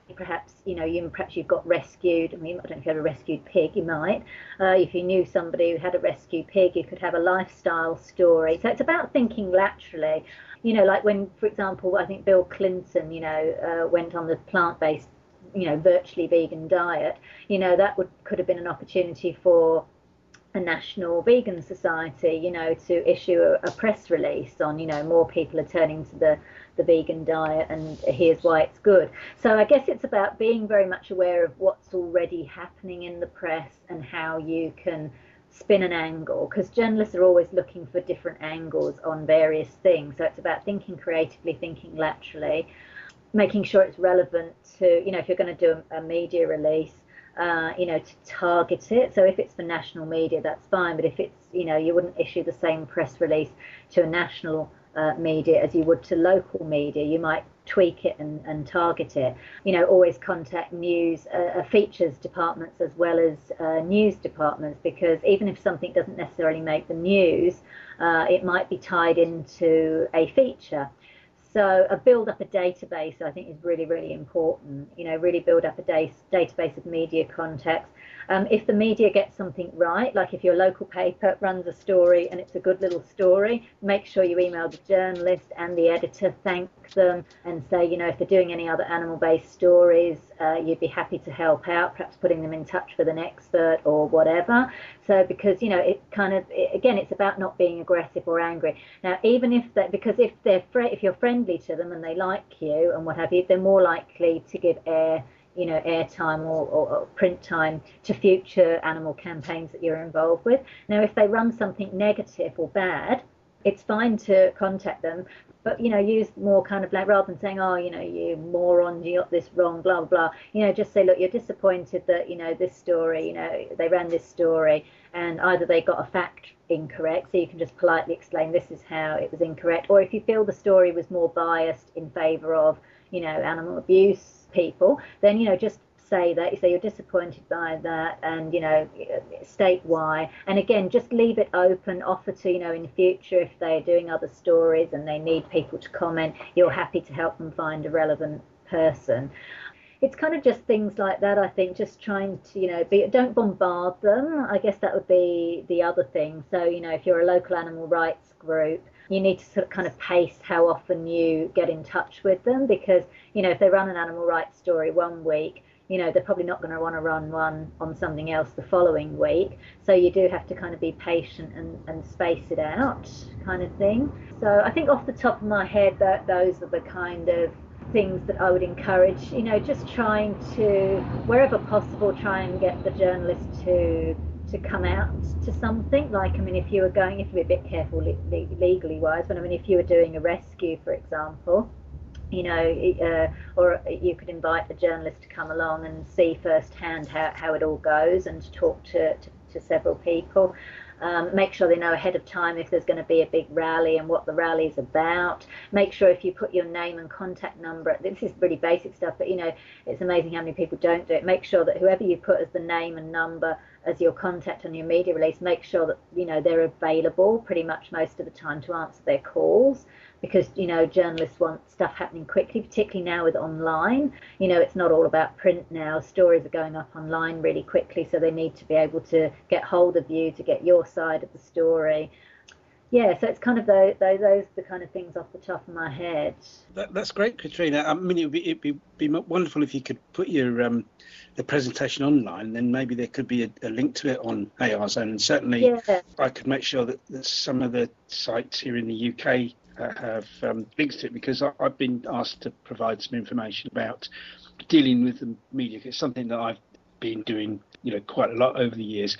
perhaps, you know, you perhaps you've got rescued. I mean, I don't know if you had a rescued pig, you might. Uh, if you knew somebody who had a rescued pig, you could have a lifestyle story. So it's about thinking laterally. You know, like when, for example, I think Bill Clinton, you know, uh, went on the plant-based, you know, virtually vegan diet. You know, that would could have been an opportunity for a national vegan society, you know, to issue a, a press release on, you know, more people are turning to the, the vegan diet and here's why it's good. So I guess it's about being very much aware of what's already happening in the press and how you can spin an angle, because journalists are always looking for different angles on various things. So it's about thinking creatively, thinking laterally, making sure it's relevant to, you know, if you're going to do a, a media release, Uh, you know, to target it. So if it's for national media, that's fine. But if it's, you know, you wouldn't issue the same press release to a national uh, media as you would to local media. You might tweak it and, and target it. You know, always contact news, uh, features departments as well as uh, news departments, because even if something doesn't necessarily make the news, uh, it might be tied into a feature. So a build up a database, I think, is really, really important. You know, really build up a da- database of media contacts. Um, if the media gets something right, like if your local paper runs a story and it's a good little story, make sure you email the journalist and the editor, thank them and say, you know, if they're doing any other animal-based stories, uh, you'd be happy to help out, perhaps putting them in touch with an expert or whatever. So because, you know, it kind of, it, again, it's about not being aggressive or angry. Now, even if that, because if they're fr- if you're friendly to them and they like you and what have you, they're more likely to give air, you know, airtime or, or, or print time to future animal campaigns that you're involved with. Now, if they run something negative or bad, it's fine to contact them, but, you know, use more kind of like, rather than saying, oh, you know, you moron, you got this wrong, blah, blah, blah, you know, just say, look, you're disappointed that, you know, this story, you know, they ran this story and either they got a fact incorrect, so you can just politely explain this is how it was incorrect, or if you feel the story was more biased in favour of, you know, animal abuse people, then, you know, just say that, you say you're disappointed by that and, you know, state why. And again, just leave it open, offer to, you know, in the future, if they're doing other stories and they need people to comment, you're happy to help them find a relevant person. It's kind of just things like that, I think, just trying to, you know, be, don't bombard them. I guess that would be the other thing. So, you know, if you're a local animal rights group, you need to sort of kind of pace how often you get in touch with them, because, you know, if they run an animal rights story one week, you know, they're probably not going to want to run one on something else the following week. So you do have to kind of be patient and, and space it out, kind of thing. So I think off the top of my head, that those are the kind of things that I would encourage, you know, just trying to, wherever possible, try and get the journalist to to come out to something. Like, I mean, if you were going, if you were a bit careful le- le- legally wise, but I mean, if you were doing a rescue, for example, you know, uh, or you could invite a journalist to come along and see firsthand how, how it all goes and to talk to, to, to several people. Um, make sure they know ahead of time if there's going to be a big rally and what the rally is about. Make sure if you put your name and contact number, this is pretty basic stuff, but, you know, it's amazing how many people don't do it. Make sure that whoever you put as the name and number as your contact on your media release, make sure that, you know, they're available pretty much most of the time to answer their calls, because, you know, journalists want stuff happening quickly, particularly now with online. You know, it's not all about print now. Stories are going up online really quickly, so they need to be able to get hold of you to get your side of the story. Yeah, so it's kind of those, those, those are the kind of things off the top of my head. That, that's great, Katrina. I mean, it would be, it'd be, be wonderful if you could put your um, the presentation online. Then maybe there could be a, a link to it on A R Zone, and certainly yeah. I could make sure that, that some of the sites here in the U K uh, have um, links to it, because I, I've been asked to provide some information about dealing with the media. It's something that I've been doing, you know, quite a lot over the years.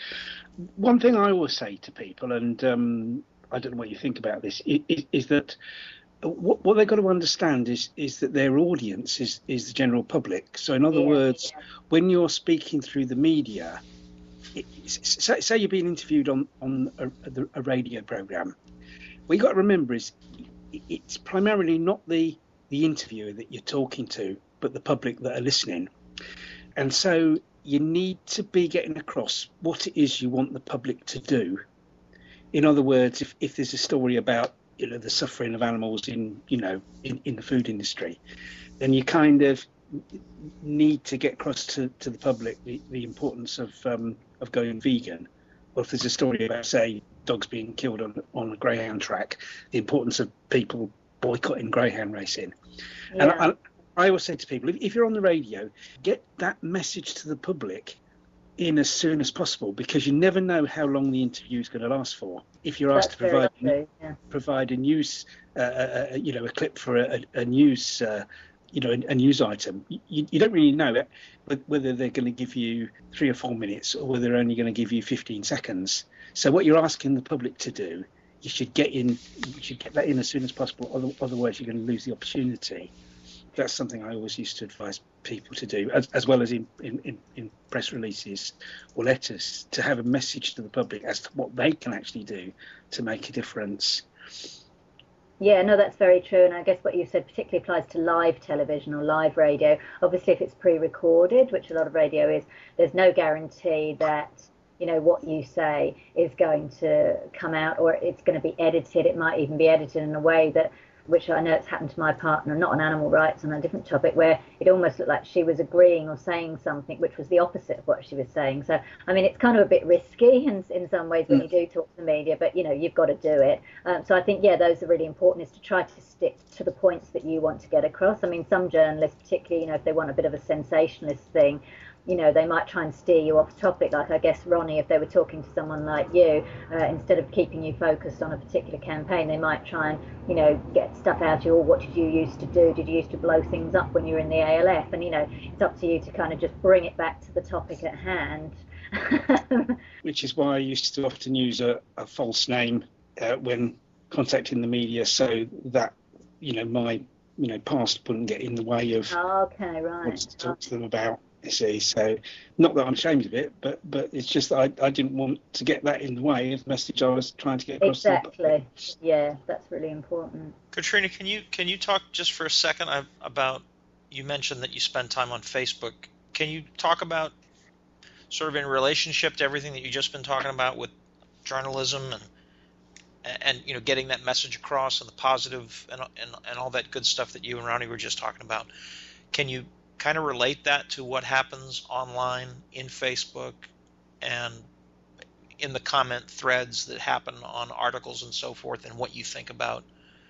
One thing I always say to people, and um, I don't know what you think about this, is, is that what, what they've got to understand is is that their audience is, is the general public. So in other yeah, words, yeah. when you're speaking through the media, it, say, say you're being interviewed on, on a, a radio programme, what you've got to remember is it's primarily not the, the interviewer that you're talking to, but the public that are listening. And so you need to be getting across what it is you want the public to do. In other words, if, if there's a story about, you know, the suffering of animals in, you know, in, in the food industry, then you kind of need to get across to, to the public the, the importance of um, of going vegan, or if there's a story about, say, dogs being killed on on a greyhound track, the importance of people boycotting greyhound racing. Yeah. And I, I always say to people, if, if you're on the radio, get that message to the public in as soon as possible, because you never know how long the interview is going to last for. If you're asked That's to provide true, yeah. provide a news, uh, uh, you know, a clip for a, a news, uh, you know, a, a news item, you, you don't really know it, whether they're going to give you three or four minutes or whether they're only going to give you fifteen seconds. So what you're asking the public to do, you should get in, you should get that in as soon as possible. Otherwise, you're going to lose the opportunity. That's something I always used to advise people to do, as, as well as in, in, in press releases or letters, to have a message to the public as to what they can actually do to make a difference. Yeah, no, that's very true. And I guess what you said particularly applies to live television or live radio. Obviously, if it's pre-recorded, which a lot of radio is, there's no guarantee that, you know, what you say is going to come out, or it's going to be edited. It might even be edited in a way that, which I know it's happened to my partner, not on animal rights, on a different topic, where it almost looked like she was agreeing or saying something which was the opposite of what she was saying. So, I mean, it's kind of a bit risky in, in some ways when you do talk to the media, but, you know, you've got to do it. Um, so I think, yeah, those are really important, is to try to stick to the points that you want to get across. I mean, some journalists, particularly, you know, if they want a bit of a sensationalist thing, you know, they might try and steer you off topic. Like, I guess, Ronnie, if they were talking to someone like you, uh, instead of keeping you focused on a particular campaign, they might try and, you know, get stuff out of you. Or what did you used to do? Did you used to blow things up when you were in the A L F? And, you know, it's up to you to kind of just bring it back to the topic at hand. Which is why I used to often use a, a false name uh, when contacting the media, so that, you know, my, you know, past wouldn't get in the way of okay, right. what to talk to them about. You see, so not that I'm ashamed of it, but but it's just that I, I didn't want to get that in the way of the message I was trying to get across. Exactly. Yeah, that's really important. Katrina, can you can you talk just for a second about, you mentioned that you spend time on Facebook. Can you talk about, sort of in relationship to everything that you've just been talking about with journalism and and you know, getting that message across and the positive and and and all that good stuff that you and Ronnie were just talking about? Can you kind of relate that to what happens online in Facebook and in the comment threads that happen on articles and so forth, and what you think about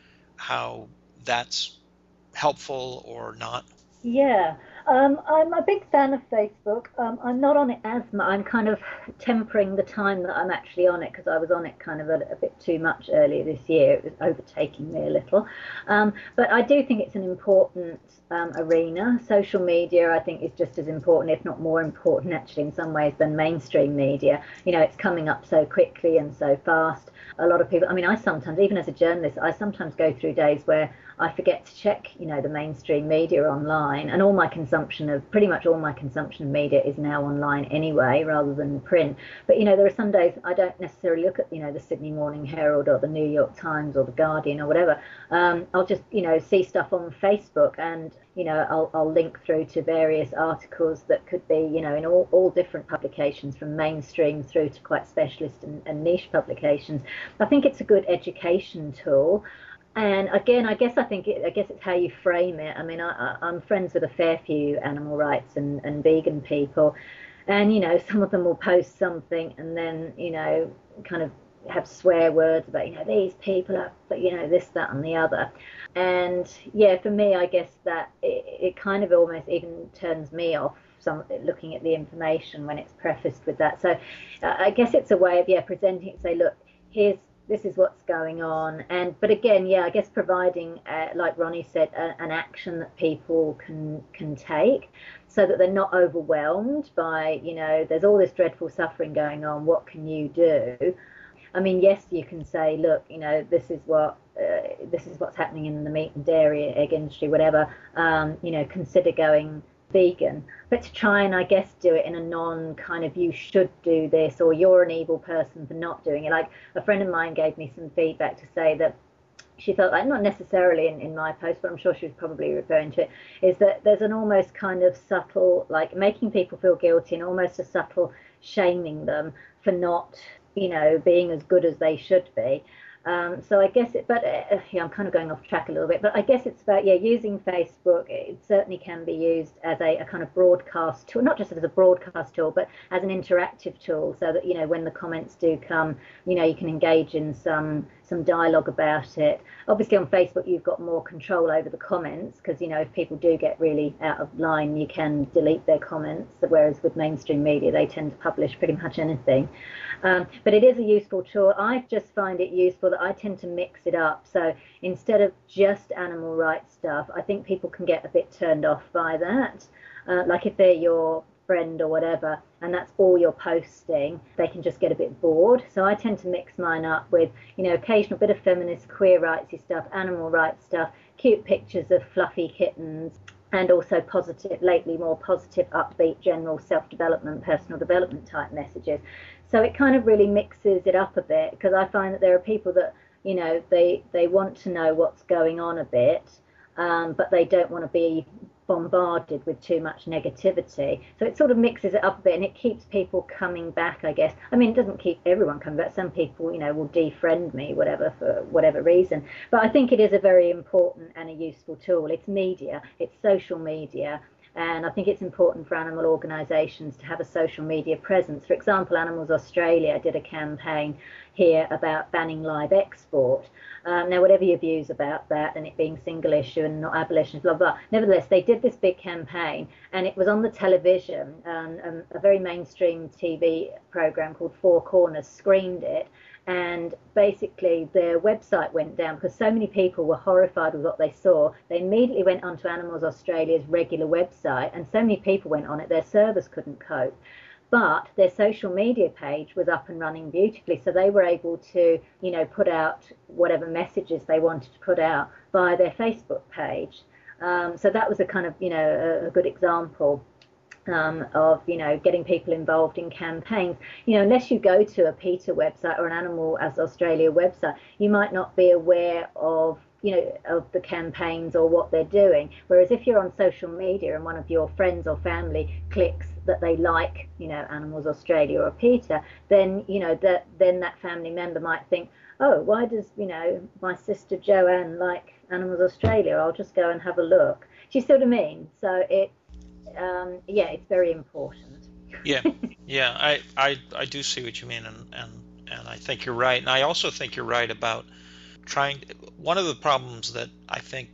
how that's helpful or not? Yeah, um, I'm a big fan of Facebook. Um, I'm not on it as much. I'm kind of tempering the time that I'm actually on it, because I was on it kind of a, a bit too much earlier this year. It was overtaking me a little. Um, but I do think it's an important um, arena. Social media, I think, is just as important, if not more important, actually, in some ways, than mainstream media. You know, it's coming up so quickly and so fast. A lot of people, I mean, I sometimes, even as a journalist, I sometimes go through days where I forget to check, you know, the mainstream media online, and all my consumption of, pretty much all my consumption of media is now online anyway, rather than print. But, you know, there are some days I don't necessarily look at, you know, the Sydney Morning Herald or the New York Times or the Guardian or whatever. Um, I'll just, you know, see stuff on Facebook, and, you know, I'll, I'll link through to various articles that could be, you know, in all, all different publications, from mainstream through to quite specialist and, and niche publications. I think it's a good education tool. And again, I guess I think it, I guess it's how you frame it. I mean, I, I'm friends with a fair few animal rights and, and vegan people, and, you know, some of them will post something and then, you know, kind of have swear words about, you know, these people are, but, you know, this, that, and the other. And yeah, for me, I guess that it, it kind of almost even turns me off some looking at the information when it's prefaced with that. So uh, I guess it's a way of, yeah, presenting it, say, look, here's, this is what's going on. And but again, yeah, I guess providing, uh, like Ronnie said, a, an action that people can can take, so that they're not overwhelmed by, you know, there's all this dreadful suffering going on, what can you do? I mean, yes, you can say, look, you know, this is what uh, this is what's happening in the meat and dairy, egg industry, whatever. Um, you know, consider going vegan, but to try and, I guess, do it in a non kind of, you should do this, or you're an evil person for not doing it. Like, a friend of mine gave me some feedback to say that she felt like, not necessarily in, in my post, but I'm sure she was probably referring to it, is that there's an almost kind of subtle, like, making people feel guilty, and almost a subtle shaming them for not, you know, being as good as they should be. Um, so I guess it, but uh, yeah, I'm kind of going off track a little bit. But I guess it's about yeah, using Facebook. It certainly can be used as a, a kind of broadcast tool, not just as a broadcast tool, but as an interactive tool, so that you know when the comments do come, you know you can engage in some some dialogue about it. Obviously, on Facebook, you've got more control over the comments because you know if people do get really out of line, you can delete their comments. Whereas with mainstream media, they tend to publish pretty much anything. Um, but it is a useful tool. I just find it useful that I tend to mix it up. So instead of just animal rights stuff, I think people can get a bit turned off by that. Uh, like if they're your friend or whatever, and that's all you're posting, they can just get a bit bored. So I tend to mix mine up with, you know, occasional bit of feminist, queer rightsy stuff, animal rights stuff, cute pictures of fluffy kittens, and also positive, lately more positive, upbeat, general self-development, personal development type messages. So it kind of really mixes it up a bit, because I find that there are people that, you know, they, they want to know what's going on a bit, um, but they don't want to be bombarded with too much negativity. So it sort of mixes it up a bit, and it keeps people coming back, I guess. I mean, it doesn't keep everyone coming back. Some people, you know, will defriend me, whatever, for whatever reason. But I think it is a very important and a useful tool. It's media, it's social media. And I think it's important for animal organisations to have a social media presence. For example, Animals Australia did a campaign here about banning live export. Um, now, whatever your views about that and it being single issue and not abolition, blah, blah, nevertheless, they did this big campaign, and it was on the television. Um, um, a very mainstream T V programme called Four Corners screened it. And basically their website went down because so many people were horrified with what they saw. They immediately went onto Animals Australia's regular website, and so many people went on it, their servers couldn't cope. But their social media page was up and running beautifully, so they were able to, you know, put out whatever messages they wanted to put out via their Facebook page. Um, so that was a kind of, you know, a, a good example. Um, of, you know, getting people involved in campaigns. You know, unless you go to a PETA website or an Animal as Australia website, you might not be aware of, you know, of the campaigns or what they're doing. Whereas if you're on social media and one of your friends or family clicks that they like, you know, Animals Australia or PETA, then, you know, that then that family member might think, oh, why does, you know, my sister Joanne like Animals Australia? I'll just go and have a look. Do you see what I mean? So it Um, yeah, it's very important. yeah, yeah, I, I, I do see what you mean, and, and, and I think you're right. And I also think you're right about trying. One of the problems that I think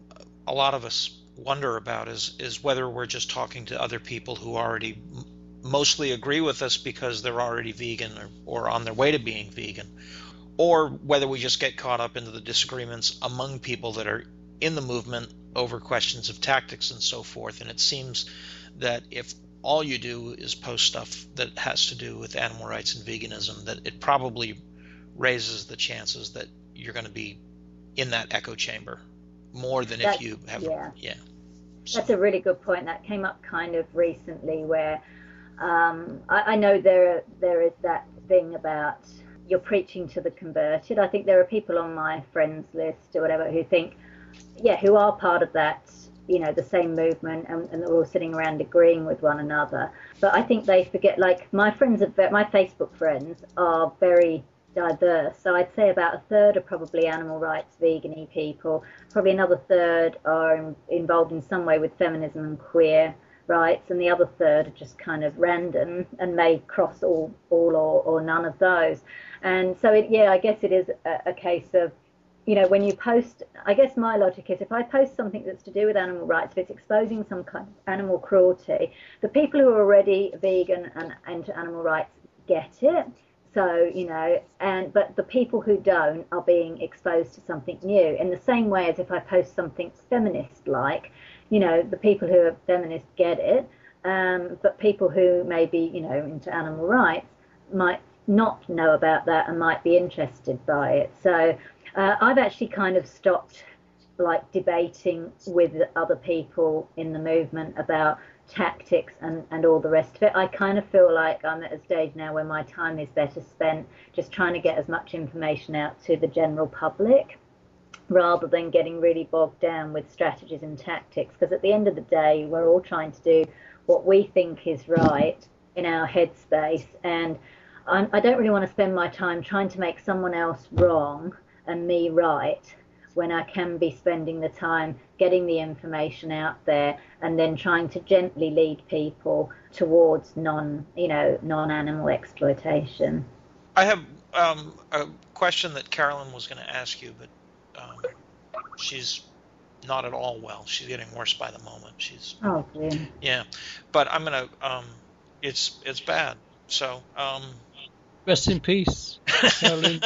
a lot of us wonder about is is whether we're just talking to other people who already m- mostly agree with us because they're already vegan or, or on their way to being vegan, or whether we just get caught up into the disagreements among people that are in the movement over questions of tactics and so forth. And it seems that if all you do is post stuff that has to do with animal rights and veganism, that it probably raises the chances that you're going to be in that echo chamber more than That's, if you have yeah, yeah. So. That's a really good point. That came up kind of recently, where um, I, I know there there is that thing about you're preaching to the converted. I think there are people on my friends list or whatever who think, yeah, who are part of that, you know, the same movement, and, and they're all sitting around agreeing with one another. But I think they forget, like my friends, are, my Facebook friends are very diverse. So I'd say about a third are probably animal rights, vegan-y people. Probably another third are in, involved in some way with feminism and queer rights, and the other third are just kind of random and may cross all, all or, or none of those. And so, it, yeah, I guess it is a, a case of, you know, when you post, I guess my logic is if I post something that's to do with animal rights, if it's exposing some kind of animal cruelty, the people who are already vegan and into animal rights get it. So, you know, and but the people who don't are being exposed to something new in the same way as if I post something feminist-like, you know, the people who are feminists get it, um, but people who may be, you know, into animal rights might not know about that and might be interested by it. So uh, I've actually kind of stopped like debating with other people in the movement about tactics and, and all the rest of it. I kind of feel like I'm at a stage now where my time is better spent just trying to get as much information out to the general public rather than getting really bogged down with strategies and tactics, because at the end of the day we're all trying to do what we think is right in our headspace. And I, I don't really want to spend my time trying to make someone else wrong and me right, when I can be spending the time getting the information out there and then trying to gently lead people towards non, you know, non-animal exploitation. I have um, a question that Carolyn was going to ask you, but um, she's not at all well. She's getting worse by the moment. She's oh, dear. Yeah, but I'm gonna. Um, it's it's bad. So um, rest in peace, Carolyn.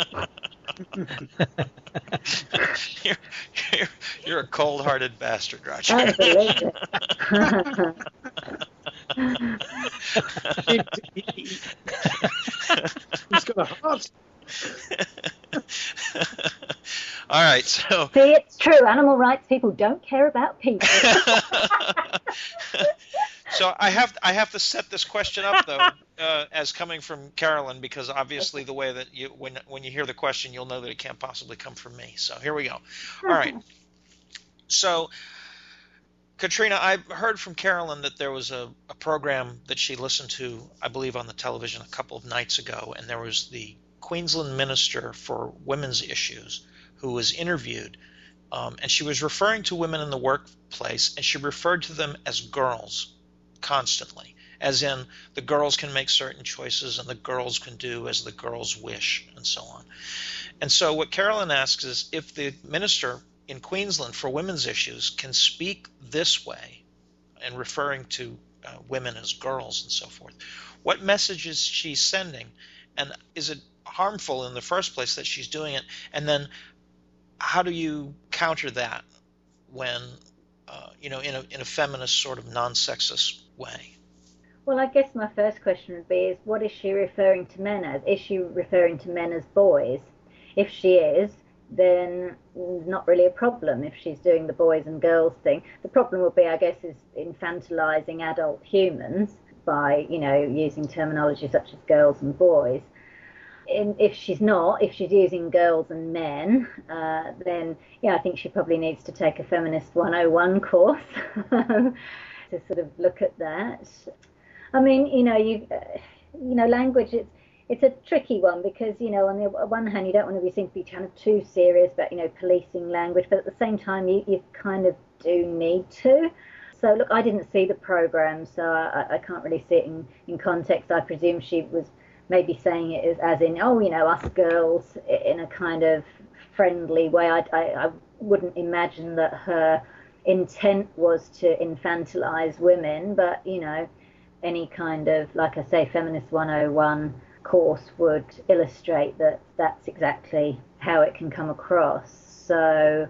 you're, you're, you're a cold-hearted bastard, Roger. Absolutely. He's got a heart. All right, so see, it's true. Animal rights people don't care about people. So I have I have to set this question up though, uh, as coming from Carolyn, because obviously the way that you when when you hear the question, you'll know that it can't possibly come from me. So here we go. All right. So Katrina, I've heard from Carolyn that there was a, a program that she listened to, I believe, on the television a couple of nights ago, and there was the Queensland Minister for Women's Issues who was interviewed, um, and she was referring to women in the workplace, and she referred to them as girls constantly, as in the girls can make certain choices and the girls can do as the girls wish, and so on. And so what Carolyn asks is, if the minister in Queensland for women's issues can speak this way and referring to uh, women as girls and so forth, what message is she sending? And is it harmful in the first place that she's doing it? And then how do you counter that when, uh, you know, in a, in a feminist sort of non-sexist way? Well, I guess my first question would be is, what is she referring to men as? Is she referring to men as boys? If she is, then not really a problem if she's doing the boys and girls thing. The problem would be, I guess, is infantilizing adult humans by, you know, using terminology such as girls and boys. In, if she's not, if she's using girls and men, uh, then, yeah, I think she probably needs to take a Feminist one oh one course to sort of look at that. I mean, you know, you, uh, you know, language, it's, It's a tricky one because, you know, on the one hand, you don't want to be simply kind of too serious about, you know, policing language, but at the same time, you, you kind of do need to. So, look, I didn't see the programme, so I, I can't really see it in, in context. I presume she was maybe saying it as, as in, oh, you know, us girls in a kind of friendly way. I, I, I wouldn't imagine that her intent was to infantilize women, but, you know, any kind of, like I say, Feminist one oh one course would illustrate that that's exactly how it can come across. So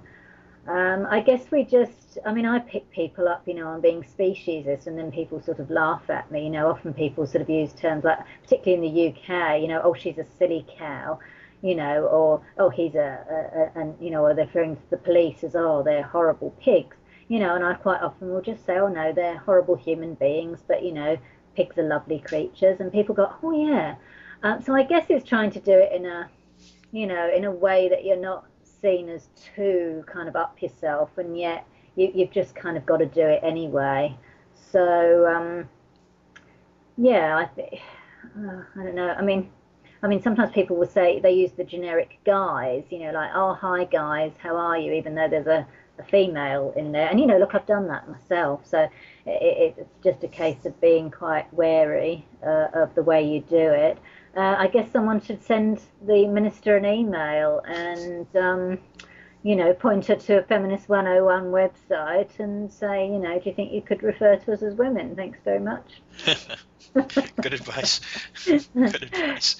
um, I guess we just, I mean, I pick people up, you know, on being speciesist, and then people sort of laugh at me. You know, often people sort of use terms like, particularly in the U K, you know, oh, she's a silly cow, you know, or, oh, he's a, a, a and, you know, or they're referring to the police as, oh, they're horrible pigs, you know, and I quite often will just say, oh, no, they're horrible human beings, but, you know, pigs are lovely creatures, and people go, oh, yeah. Um, so I guess it's trying to do it in a, you know, in a way that you're not seen as too kind of up yourself, and yet you, you've just kind of got to do it anyway. So, um, yeah, I think, uh, I don't know. I mean, I mean, sometimes people will say, they use the generic guys, you know, like, oh, hi guys, how are you? Even though there's a, a female in there. And, you know, look, I've done that myself. So it, it's just a case of being quite wary uh, of the way you do it. Uh, I guess someone should send the minister an email and, um, you know, point her to a Feminist one oh one website and say, you know, do you think you could refer to us as women? Thanks very much. Good advice. Good advice.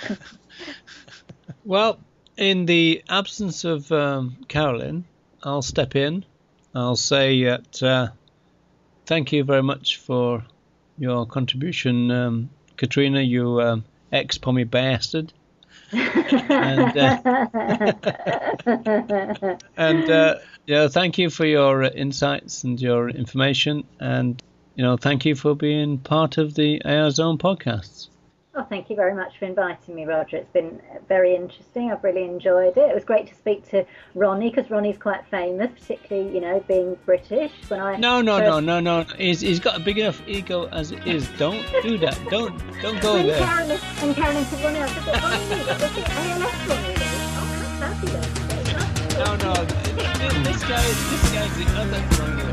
Well, in the absence of um, Carolyn, I'll step in. I'll say that uh, thank you very much for your contribution, um, Katrina. You um, ex-pommy bastard. and uh, and uh, yeah, thank you for your uh, insights and your information, and you know, thank you for being part of the A R Zone podcasts. Oh, thank you very much for inviting me, Roger. It's been very interesting. I've really enjoyed it. It was great to speak to Ronnie, because Ronnie's quite famous, particularly, you know, being British. When I No, no, first... no, no, no. He's, he's got a big enough ego as it is. Don't do that. Don't don't go when there. Carolyn, when Carolyn said Ronnie, I said, Ronnie, was it A L S Ronnie? Oh, that's fabulous. No, no. This guy, this guy's the other Ronnie.